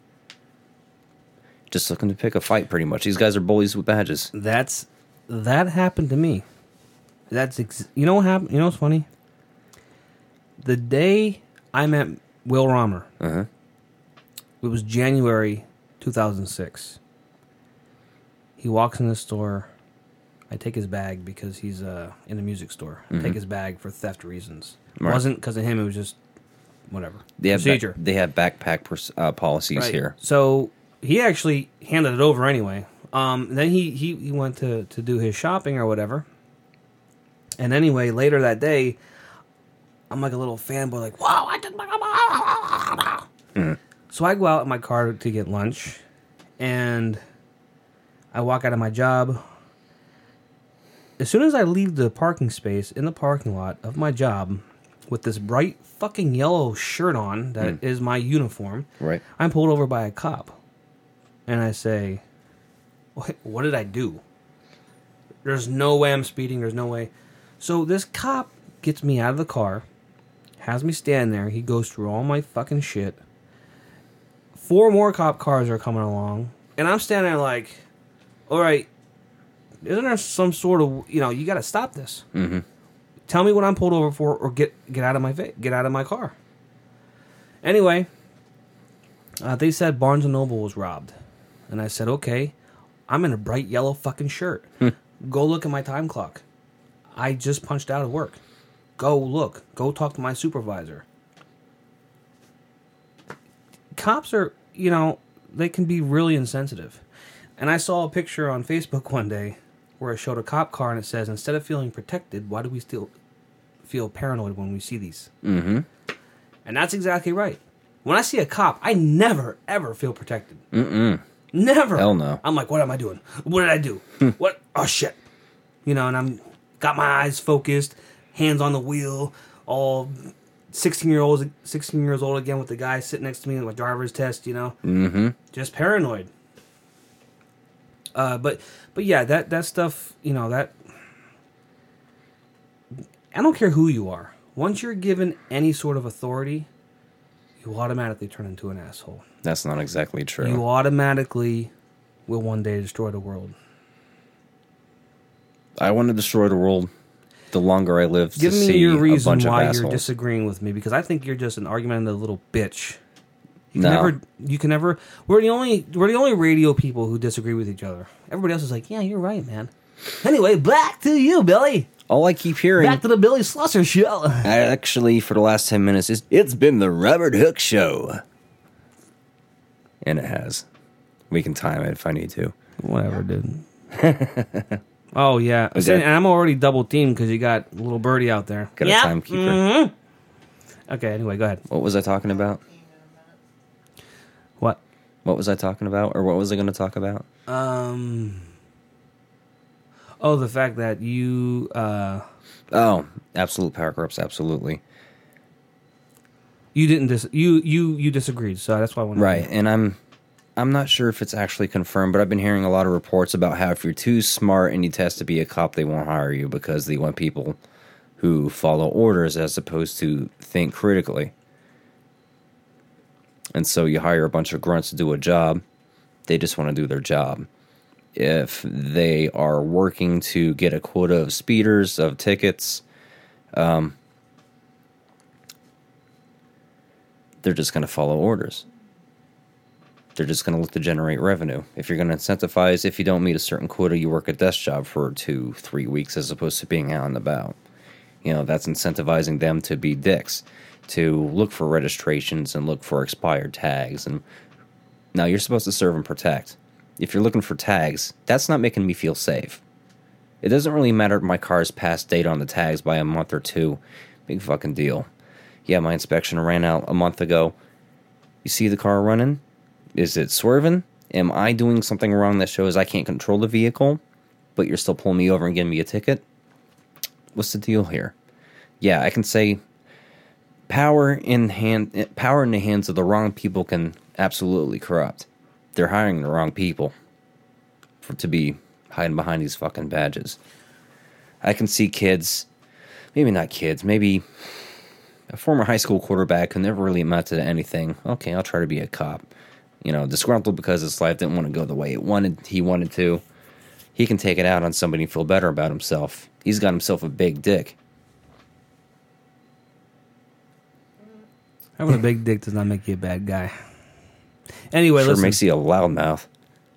Just looking to pick a fight, pretty much. These guys are bullies with badges. That's that happened to me. That's ex- you know what happened. You know what's funny? The day I met Will Romer, uh-huh. it was January two thousand six. He walks in the store. I take his bag because he's uh, in a music store. I mm-hmm. take his bag for theft reasons. Right. It wasn't because of him. It was just whatever. They have procedure. Ba- they have backpack pers- uh, policies right. here. So he actually handed it over anyway. Um, then he, he, he went to, to do his shopping or whatever. And anyway, later that day, I'm like a little fanboy, like, wow, I did my... Mm-hmm. So I go out in my car to get lunch, and I walk out of my job. As soon as I leave the parking space in the parking lot of my job with this bright fucking yellow shirt on that mm. is my uniform, right. I'm pulled over by a cop. And I say, what, what did I do? There's no way I'm speeding. There's no way. So this cop gets me out of the car, has me stand there. He goes through all my fucking shit. Four more cop cars are coming along. And I'm standing there like, all right, isn't there some sort of, you know, you got to stop this. Mm-hmm. Tell me what I'm pulled over for, or get get out of my va- get out of my car. Anyway, uh, they said Barnes and Noble was robbed, and I said, okay, I'm in a bright yellow fucking shirt. Hmm. Go look at my time clock. I just punched out of work. Go look. Go talk to my supervisor. Cops are, you know, they can be really insensitive. And I saw a picture on Facebook one day where it showed a cop car and it says, instead of feeling protected, why do we still feel paranoid when we see these? Mm-hmm. And that's exactly right. When I see a cop, I never, ever feel protected. Mm-mm. Never. Hell no. I'm like, what am I doing? What did I do? What? Oh, shit. You know, and I'm got my eyes focused, hands on the wheel, all sixteen year olds, sixteen years old again with the guy sitting next to me with my driver's test, you know? Mm-hmm. Just paranoid. Uh, but but yeah, that, that stuff, you know, that... I don't care who you are. Once you're given any sort of authority, you automatically turn into an asshole. That's not exactly true. You automatically will one day destroy the world. I want to destroy the world the longer I live Give to me see your a reason bunch why of assholes. you're disagreeing with me, because I think you're just an argumentative little bitch. You No. can never, you can never. We're the only. We're the only radio people who disagree with each other. Everybody else is like, yeah, you're right, man. Anyway, back to you, Billy. All I keep hearing, Back to the Billy Slusser show. actually, for the last ten minutes, is it's been the Robert Hook Show, and it has. We can time it if I need to. Whatever, dude. Oh yeah, Okay. See, and I'm already double teamed because you got a little birdie out there. Got Yep. a timekeeper. Mm-hmm. Okay. Anyway, go ahead. What was I talking about? What? What was I talking about, or what was I going to talk about? Um. Oh, the fact that you. Uh, Oh, absolute power corrupts, absolutely. you didn't dis. You you you disagreed, so that's why I wanted. Right, and I'm I'm not sure if it's actually confirmed, but I've been hearing a lot of reports about how if you're too smart and you test to be a cop, they won't hire you because they want people who follow orders as opposed to think critically. And so you hire a bunch of grunts to do a job. They just want to do their job. If they are working to get a quota of speeders, of tickets, um, they're just going to follow orders. They're just going to look to generate revenue. If you're going to incentivize, if you don't meet a certain quota, you work a desk job for two, three weeks as opposed to being out and about. You know, that's incentivizing them to be dicks, to look for registrations and look for expired tags. And now you're supposed to serve and protect. If you're looking for tags, that's not making me feel safe. It doesn't really matter if my car's past date on the tags by a month or two. Big fucking deal. Yeah, my inspection ran out a month ago. You see the car running? Is it swerving? Am I doing something wrong that shows I can't control the vehicle, but you're still pulling me over and giving me a ticket? What's the deal here? Yeah, I can say power in hand, power in the hands of the wrong people can absolutely corrupt. They're hiring the wrong people for to be hiding behind these fucking badges. I can see kids, maybe not kids, maybe a former high school quarterback who never really amounted to anything. Okay, I'll try to be a cop. You know, disgruntled because his life didn't want to go the way it wanted. He wanted to. He can take it out on somebody and feel better about himself. He's got himself a big dick. Having a big dick does not make you a bad guy. Anyway, Sure listen. makes you a loudmouth.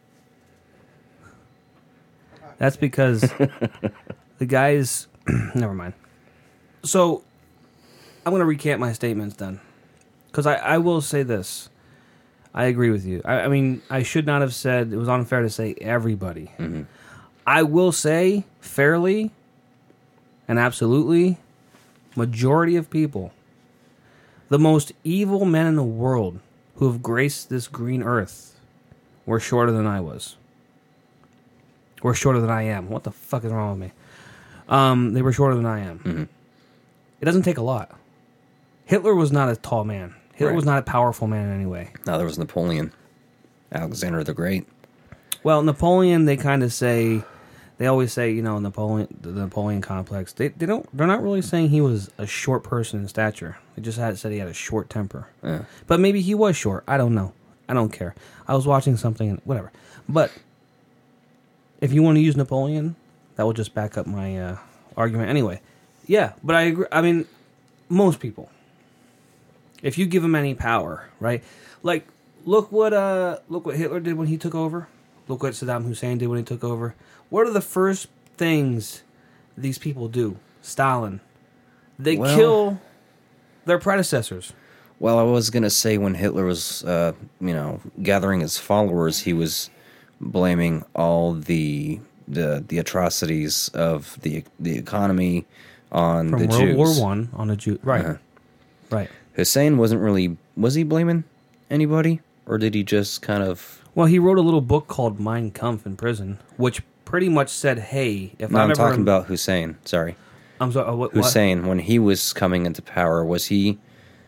That's because the guys... Never mind. So, I'm going to recant my statements then. Because I, I will say this. I agree with you. I, I mean, I should not have said... It was unfair to say everybody. Mm-hmm. I will say, fairly and absolutely, majority of people, the most evil men in the world who have graced this green earth were shorter than I was. Or shorter than I am. What the fuck is wrong with me? Um, they were shorter than I am. Mm-hmm. It doesn't take a lot. Hitler was not a tall man. Hitler Right. was not a powerful man in any way. Now there was Napoleon. Alexander the Great. Well, Napoleon, they kind of say, they always say, you know, Napoleon, the Napoleon complex. They they don't, they're not really saying he was a short person in stature. They just had said he had a short temper. Yeah. But maybe he was short. I don't know. I don't care. I was watching something, and whatever. But if you want to use Napoleon, that will just back up my uh, argument anyway. Yeah, but I agree. I mean, most people, if you give them any power, right? Like, look what uh, look what Hitler did when he took over. Look what Saddam Hussein did when he took over. What are the first things these people do? Stalin. They Well- kill their predecessors. Well, I was going to say when Hitler was, uh, you know, gathering his followers, he was blaming all the the, the atrocities of the the economy on From the World Jews. War One on the Jew. Right. Uh-huh. Right. Hussein wasn't really... Was he blaming anybody? Or did he just kind of... Well, he wrote a little book called Mein Kampf in prison, which pretty much said, "Hey, if No, I'm, I'm ever talking in- about Hussein. Sorry. I'm sorry, uh, what, what? Hussein, when he was coming into power, was he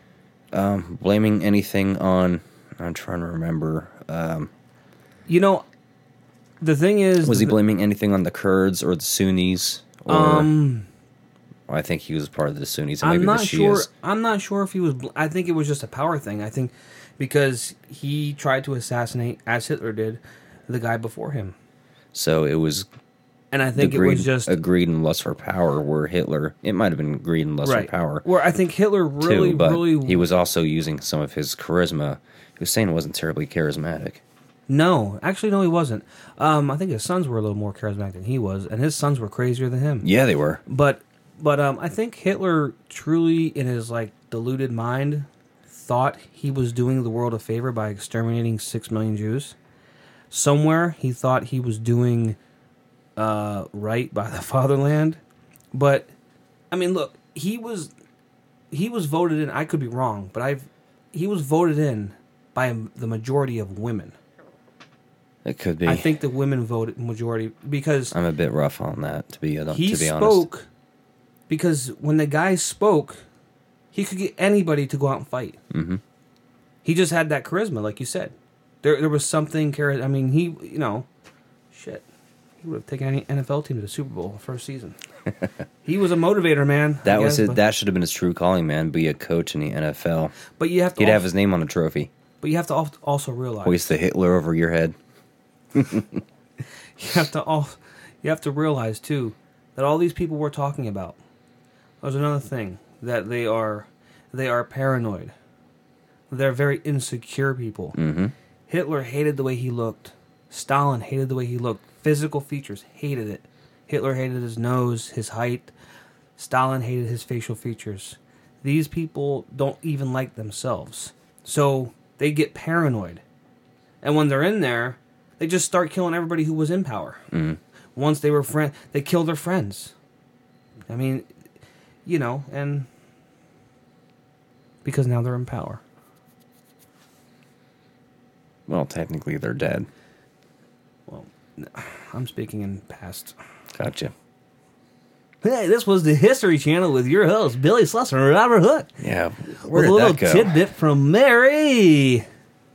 um, blaming anything on... I'm trying to remember. Um, You know, the thing is, was he the- blaming anything on the Kurds or the Sunnis? Or, Um, I think he was part of the Sunnis, and maybe I'm not the sure. Shias. I'm not sure if he was. bl- I think it was just a power thing. I think because he tried to assassinate, as Hitler did, the guy before him, So it was and I the think it greed, was just a greed and lust for power, where Hitler... It might have been greed and lust right. for power, Where I think Hitler really, too, but really he was also using some of his charisma. Hussein wasn't terribly charismatic. no, actually, no, he wasn't. Um, I think his sons were a little more charismatic than he was, and his sons were crazier than him. Yeah, they were. But but um, I think Hitler truly, in his like deluded mind, thought he was doing the world a favor by exterminating six million Jews. Somewhere he thought he was doing uh, right by the fatherland, but I mean, look, he was he was voted in. I could be wrong, but I've he was voted in by the majority of women. It could be. I think the women voted majority because I'm a bit rough on that, to be, uh, he to be honest. spoke because when the guy spoke, he could get anybody to go out and fight. Mm-hmm. He just had that charisma, like you said. There, there was something. chari- I mean, he, you know, shit. He would have taken any N F L team to the Super Bowl first season. He was a motivator, man. That I was guess, it. but- That should have been his true calling, man. Be a coach in the N F L. But you have to. He'd also, have his name on a trophy. But you have to al- also realize. Hoist the Hitler over your head. You have to all, you have to realize too that all these people we're talking about. There's another thing that they are, they are paranoid. They're very insecure people. Mm-hmm. Hitler hated the way he looked. Stalin hated the way he looked. Physical features, hated it. Hitler hated his nose, his height. Stalin hated his facial features. These people don't even like themselves. So they get paranoid. And when they're in there, they just start killing everybody who was in power. Mm. Once they were friends, they killed their friends. I mean, you know, and because now they're in power. Well, technically, they're dead. Well, I'm speaking in past. Gotcha. Hey, this was the History Channel with your host, Billy Slesser and Robert Hook. Yeah. with Where did a little that go? tidbit from Mary.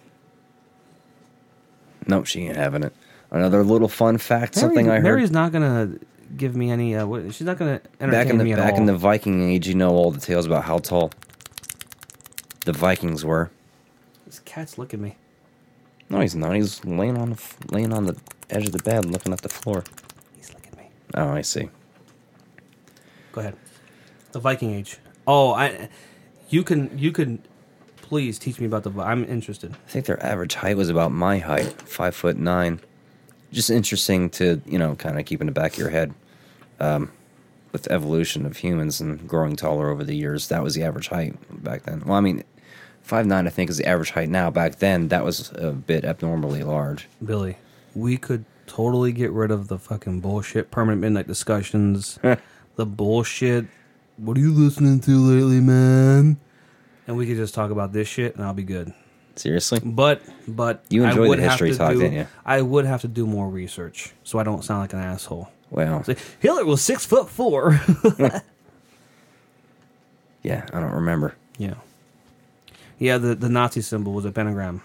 Nope, she ain't having it. Another little fun fact. Mary something I heard. Mary's not gonna give me any. Uh, what, she's not gonna entertain back in the me at back all. in the Viking Age, you know all the tales about how tall the Vikings were. This cat's looking at me. No, he's not. He's laying on the f- laying on the edge of the bed, looking at the floor. He's looking at me. Oh, I see. Go ahead. The Viking Age. Oh, I. You can. You can. Please teach me about the. I'm interested. I think their average height was about my height, five foot nine. Just interesting to, you know, kind of keep in the back of your head. Um, with the evolution of humans and growing taller over the years, that was the average height back then. Well, I mean, five nine I think is the average height now. Back then, that was a bit abnormally large. Billy, we could totally get rid of the fucking bullshit permanent midnight discussions. The bullshit. What are you listening to lately, man? And we could just talk about this shit, and I'll be good. Seriously? But, but You I enjoy the would have history to talk, do, didn't you? I would have to do more research, so I don't sound like an asshole. Well, Say, Hitler was six foot four. yeah, I don't remember. Yeah, yeah. The the Nazi symbol was a pentagram.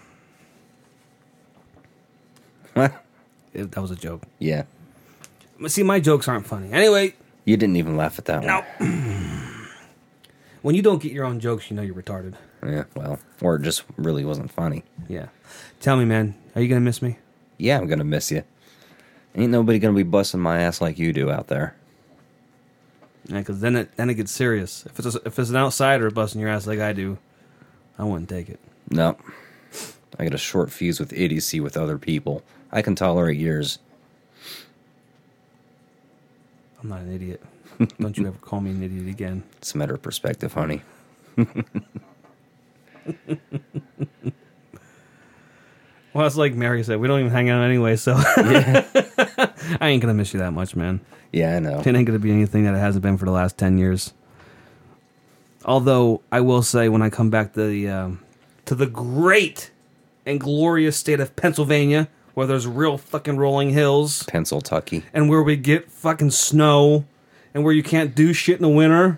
What? It, that was a joke. Yeah. See, my jokes aren't funny. Anyway, You didn't even laugh at that one. no. When you don't get your own jokes, you know you're retarded. Yeah, well, or it just really wasn't funny. Yeah. Tell me, man, are you gonna miss me? Yeah, I'm gonna miss you. Ain't nobody gonna be busting my ass like you do out there. Yeah, because then it then it gets serious. If it's a, if it's an outsider busting your ass like I do, I wouldn't take it. No. I got a short fuse with idiocy with other people. I can tolerate yours. I'm not an idiot. Don't you ever call me an idiot again. It's a matter of perspective, honey. Well, it's like Mary said, we don't even hang out anyway, so I ain't gonna miss you that much, man. Yeah, I know. It ain't gonna be anything that it hasn't been for the last ten years. Although I will say, when I come back to the um, to the great and glorious state of Pennsylvania, where there's real fucking rolling hills, Pencil Tucky. and where we get fucking snow, and where you can't do shit in the winter,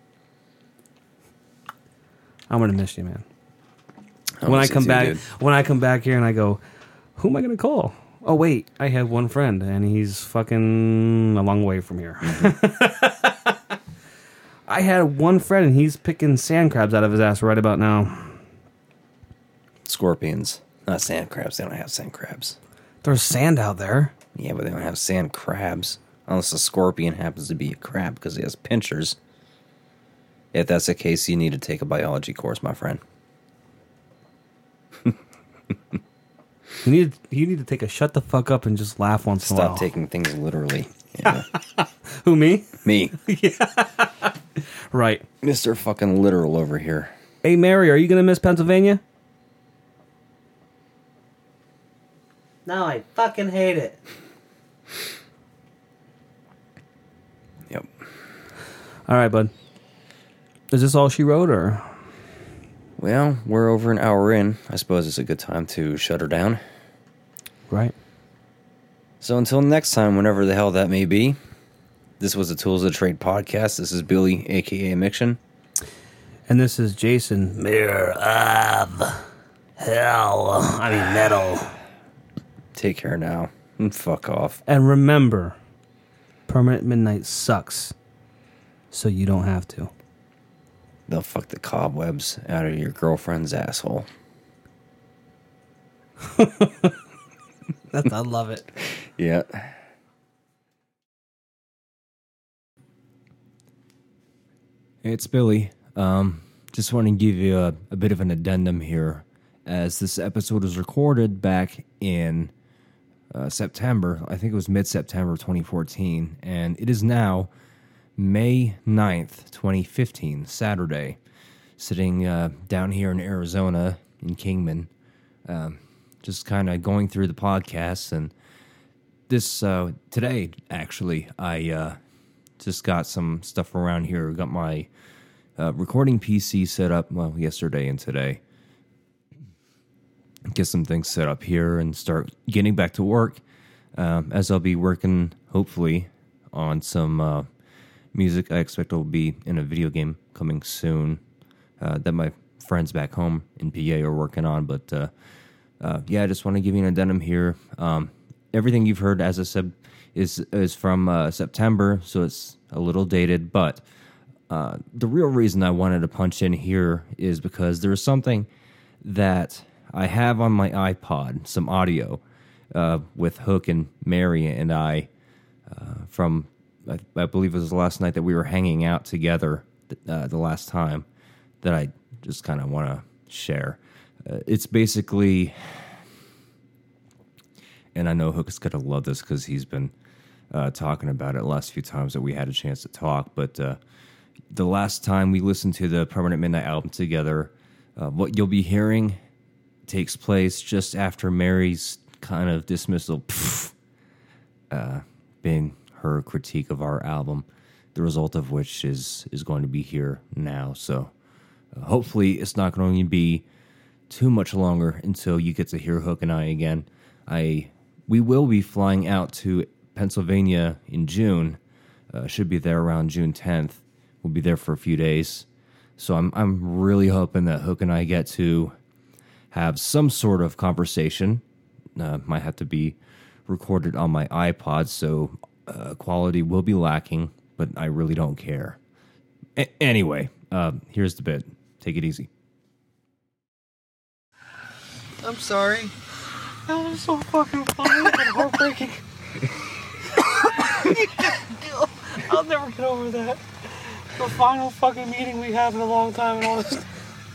I'm gonna miss you, man. I'm when I missing come too, back, dude. when I come back here and I go, who am I gonna call? Oh wait, I have one friend, and he's fucking a long way from here. Mm-hmm. I had one friend, and he's picking sand crabs out of his ass right about now. Scorpions. Not sand crabs. They don't have sand crabs. There's sand out there. Yeah, but they don't have sand crabs. Unless a scorpion happens to be a crab because he has pinchers. If that's the case, you need to take a biology course, my friend. You need you need to take a shut the fuck up and just laugh once in a while. Stop taking things literally. Yeah. Who, me? Me. Right. Mister fucking literal over here. Hey Mary, are you gonna miss Pennsylvania? No, I fucking hate it. Yep. All right, bud. Is this all she wrote, or? Well, we're over an hour in. I suppose it's a good time to shut her down. Right. So until next time, whenever the hell that may be, this was the Tools of the Trade podcast. This is Billy, a k a. Miction. And this is Jason Mirav. hell. I mean metal. Take care now. And fuck off. And remember, Permanent Midnight sucks. So you don't have to. They'll fuck the cobwebs out of your girlfriend's asshole. That's, I love it. Yeah. Hey, it's Billy. Um, just want to give you a, a bit of an addendum here, as this episode was recorded back in uh, September. I think it was mid-September twenty fourteen, and it is now May ninth, twenty fifteen, Saturday, sitting uh, down here in Arizona, in Kingman, um, just kind of going through the podcasts, and this, uh, today, actually, I uh, just got some stuff around here, got my uh, recording P C set up, well, yesterday and today, get some things set up here, and start getting back to work, um, as I'll be working, hopefully, on some uh, music I expect will be in a video game coming soon uh, that my friends back home in P A are working on. But uh, uh, yeah, I just want to give you an addendum here. Um, everything you've heard, as I said, is is from uh, September, so it's a little dated. But uh, the real reason I wanted to punch in here is because there's something that I have on my iPod, some audio uh, with Hook and Mary and I uh, from. I, I believe it was the last night that we were hanging out together, uh, the last time, that I just kind of want to share. Uh, it's basically, and I know Hook is going to love this because he's been uh, talking about it the last few times that we had a chance to talk, but uh, the last time we listened to the Permanent Midnight album together, uh, what you'll be hearing takes place just after Mary's kind of dismissal, pff, uh, being her critique of our album, the result of which is is going to be here now. So uh, hopefully it's not going to be too much longer until you get to hear Hook and I again. I we will be flying out to Pennsylvania in June. Uh, should be there around June tenth. We'll be there for a few days. So I'm I'm really hoping that Hook and I get to have some sort of conversation. Uh, might have to be recorded on my iPod, so Uh, quality will be lacking, but I really don't care. A- anyway, uh, here's the bit. Take it easy. I'm sorry. That was so fucking funny and heartbreaking. I'll never get over that. The final fucking meeting we have in a long time and all this.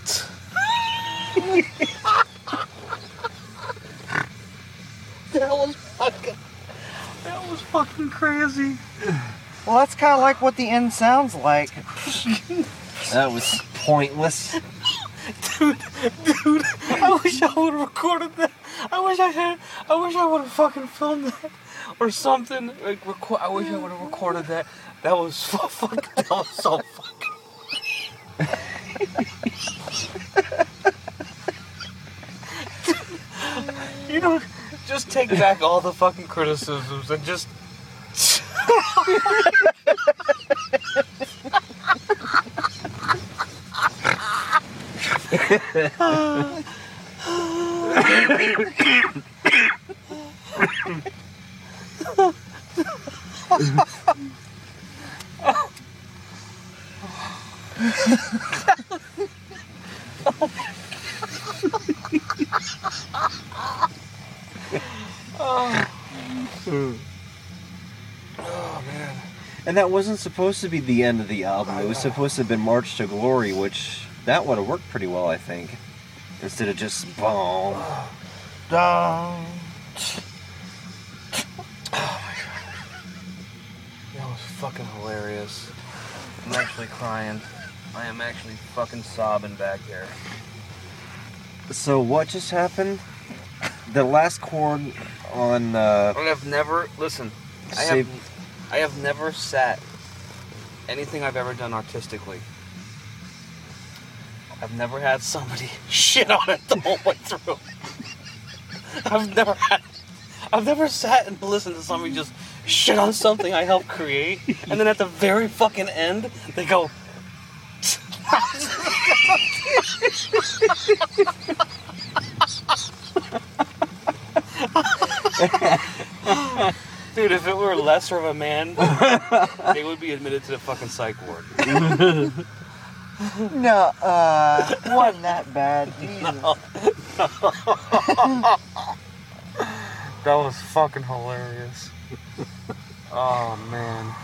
That was fucking... That was fucking crazy. Well, that's kind of like what the end sounds like. That was pointless. Dude, dude, I wish I would have recorded that. I wish I had, I wish I would have fucking filmed that. Or something. Like, record, I wish I would have recorded that. That was so fucking, that was so fucking. You know, just take back all the fucking criticisms and just... And that wasn't supposed to be the end of the album. It was supposed to have been March to Glory, which that would have worked pretty well, I think. Instead of just boom. Dong. That was fucking hilarious. I'm actually crying. I am actually fucking sobbing back there. So what just happened? The last chord on... Uh, I have never... Listen, I Save- have, I have never sat anything I've ever done artistically. I've never had somebody shit on it the whole way through. I've never had... I've never sat and listened to somebody just shit on something I helped create, and then at the very fucking end, they go... if it were lesser of a man, they would be admitted to the fucking psych ward. No, uh, wasn't that bad. Jesus. That was fucking hilarious. Oh man.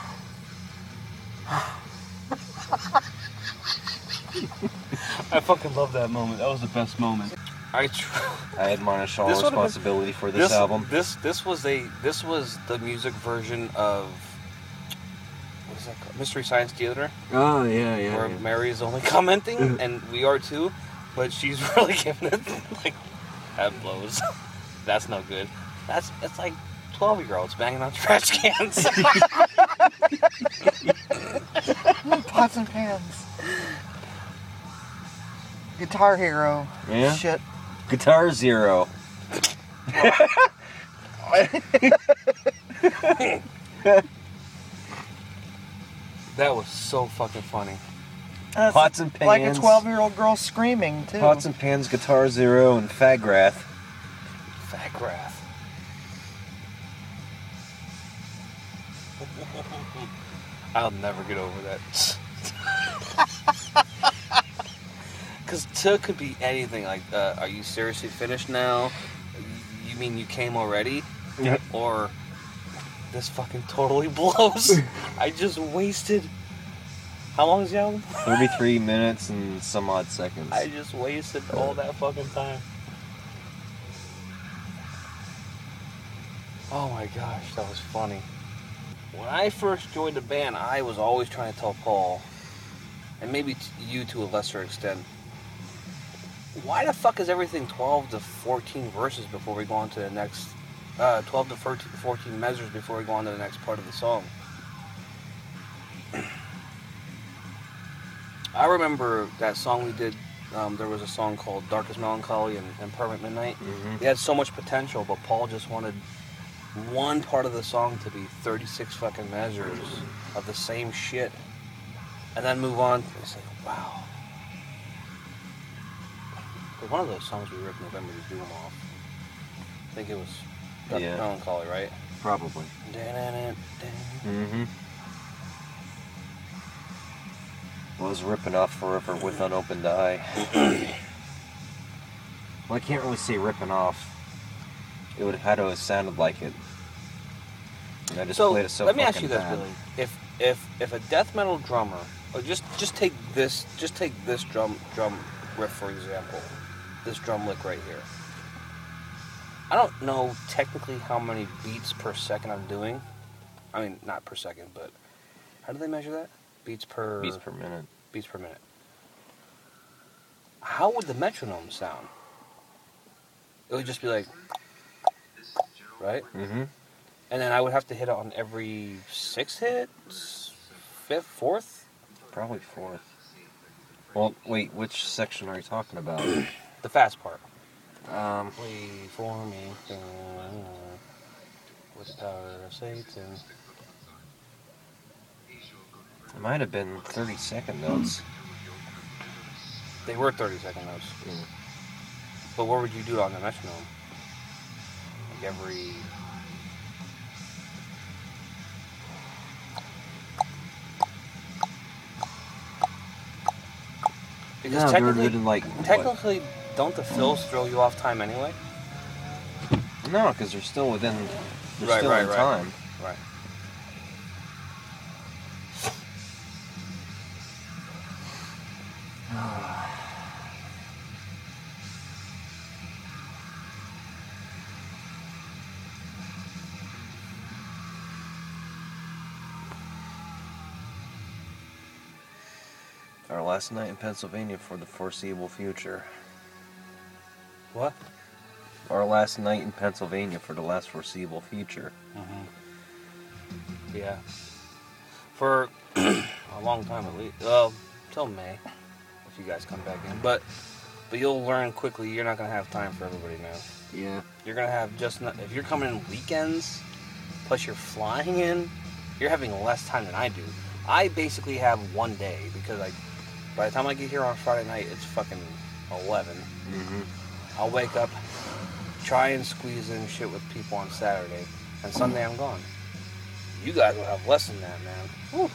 I fucking love that moment. That was the best moment. I tr- I admonish all This would've been- responsibility for this, album. This this was a this was the music version of what is that called? Mystery Science Theater, Oh yeah, yeah. where yeah. Mary is only commenting and we are too, but she's really giving it like that blows. That's no good. That's it's like twelve year olds banging on trash cans. Pots and pans. Guitar Hero. Yeah? Shit. Guitar Zero. That was so fucking funny. That's Pots and Like a Pans. twelve-year-old girl screaming, too. Pots and Pans, Guitar Zero, and Fagrath. Fat Grath. I'll never get over that. Because "to" could be anything. Like, uh, are you seriously finished now? You mean you came already? Yeah. Or this fucking totally blows. I just wasted. How long is the album? thirty-three minutes and some odd seconds. I just wasted all that fucking time. Oh my gosh, that was funny. When I first joined the band, I was always trying to tell Paul, and maybe t- you to a lesser extent, why the fuck is everything twelve to fourteen verses before we go on to the next, uh, twelve to fourteen measures before we go on to the next part of the song? I remember that song we did, um, there was a song called Darkest Melancholy and, and Permanent Midnight. Mhm. It had so much potential, but Paul just wanted one part of the song to be thirty-six fucking measures of the same shit. And then move on. It's like, wow. But one of those songs we ripped November to Doom off. I think it was Darkest Yeah. Melancholy, right? Probably. Da-da-da-da. Mm-hmm. Was ripping off Forever with Unopened Eye. Well, I can't really say ripping off. It would have had to have sounded like it. And I just So played it so let me ask fucking you this, bad. Billy. If if if a death metal drummer, or just just take this, just take this drum drum riff for example, this drum lick right here. I don't know technically how many beats per second I'm doing. I mean, not per second, but how do they measure that? Beats per Beats per minute. beats per minute. How would the metronome sound? It would just be like, right? Mm-hmm. And then I would have to hit it on every sixth hit, fifth, fourth. Probably fourth. Well, wait, which section are you talking about? The fast part. um, Wait for me, with the power of Satan. it might have been thirty second notes. They were thirty second notes. Mm. But what would you do on the metronome? Like every. Because No, they were technically, doing like what? technically, don't the fills throw you off time anyway? No, because they're still within. They're Right, still right, in right. time. Right. Our last night in Pennsylvania for the foreseeable future. What? Our last night in Pennsylvania for the last foreseeable future. Mm-hmm. Yeah. For a long time at least. Well, till May, if you guys come back in. But but you'll learn quickly. You're not gonna have time for everybody now. Yeah. You're gonna have just not, if you're coming in weekends, plus you're flying in, you're having less time than I do. I basically have one day because I, by the time I get here on Friday night, it's fucking eleven. Mm-hmm. I'll wake up, try and squeeze in shit with people on Saturday, and Sunday I'm gone. You guys will have less than that, man. Whew.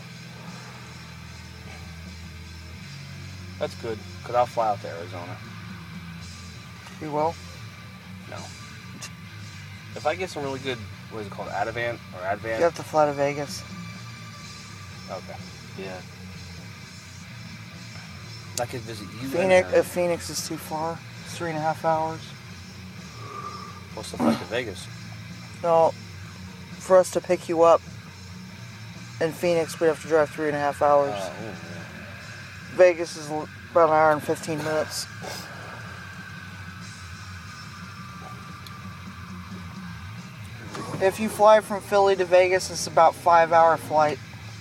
That's good, because I'll fly out to Arizona. You will? No. If I get some really good, what is it called, Advant or Advant? You have to fly to Vegas. Okay. Yeah. I could visit you. Phoenix, and, uh, if Phoenix is too far, it's three and a half hours. What's the flight to Vegas? No, for us to pick you up in Phoenix, we have to drive three and a half hours. Uh, ooh, yeah. Vegas is l- about an hour and fifteen minutes. If you fly from Philly to Vegas, it's about five hour flight.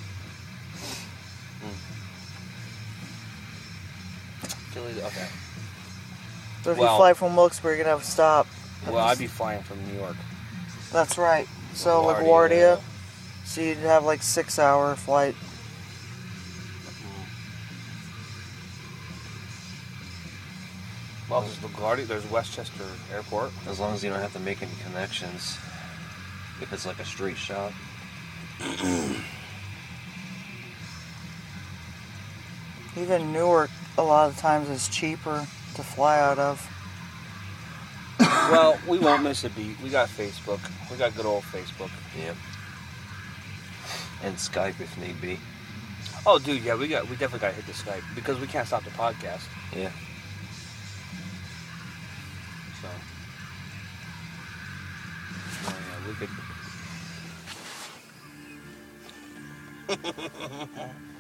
Philly, okay. But if Well- you fly from Wilkes-Barre, you're gonna have a stop. Well, I'd be flying from New York. That's right. So LaGuardia. LaGuardia, so you'd have like six hour flight. Well, there's LaGuardia, there's Westchester Airport. As long as you don't have to make any connections. If it's like a straight shot. Even Newark, a lot of times, is cheaper to fly out of. Well, we won't miss a beat. We got Facebook. We got good old Facebook. Yep. And Skype if need be. Oh, dude, yeah, we got we definitely got to hit the Skype because we can't stop the podcast. Yeah. So, oh, yeah, we could.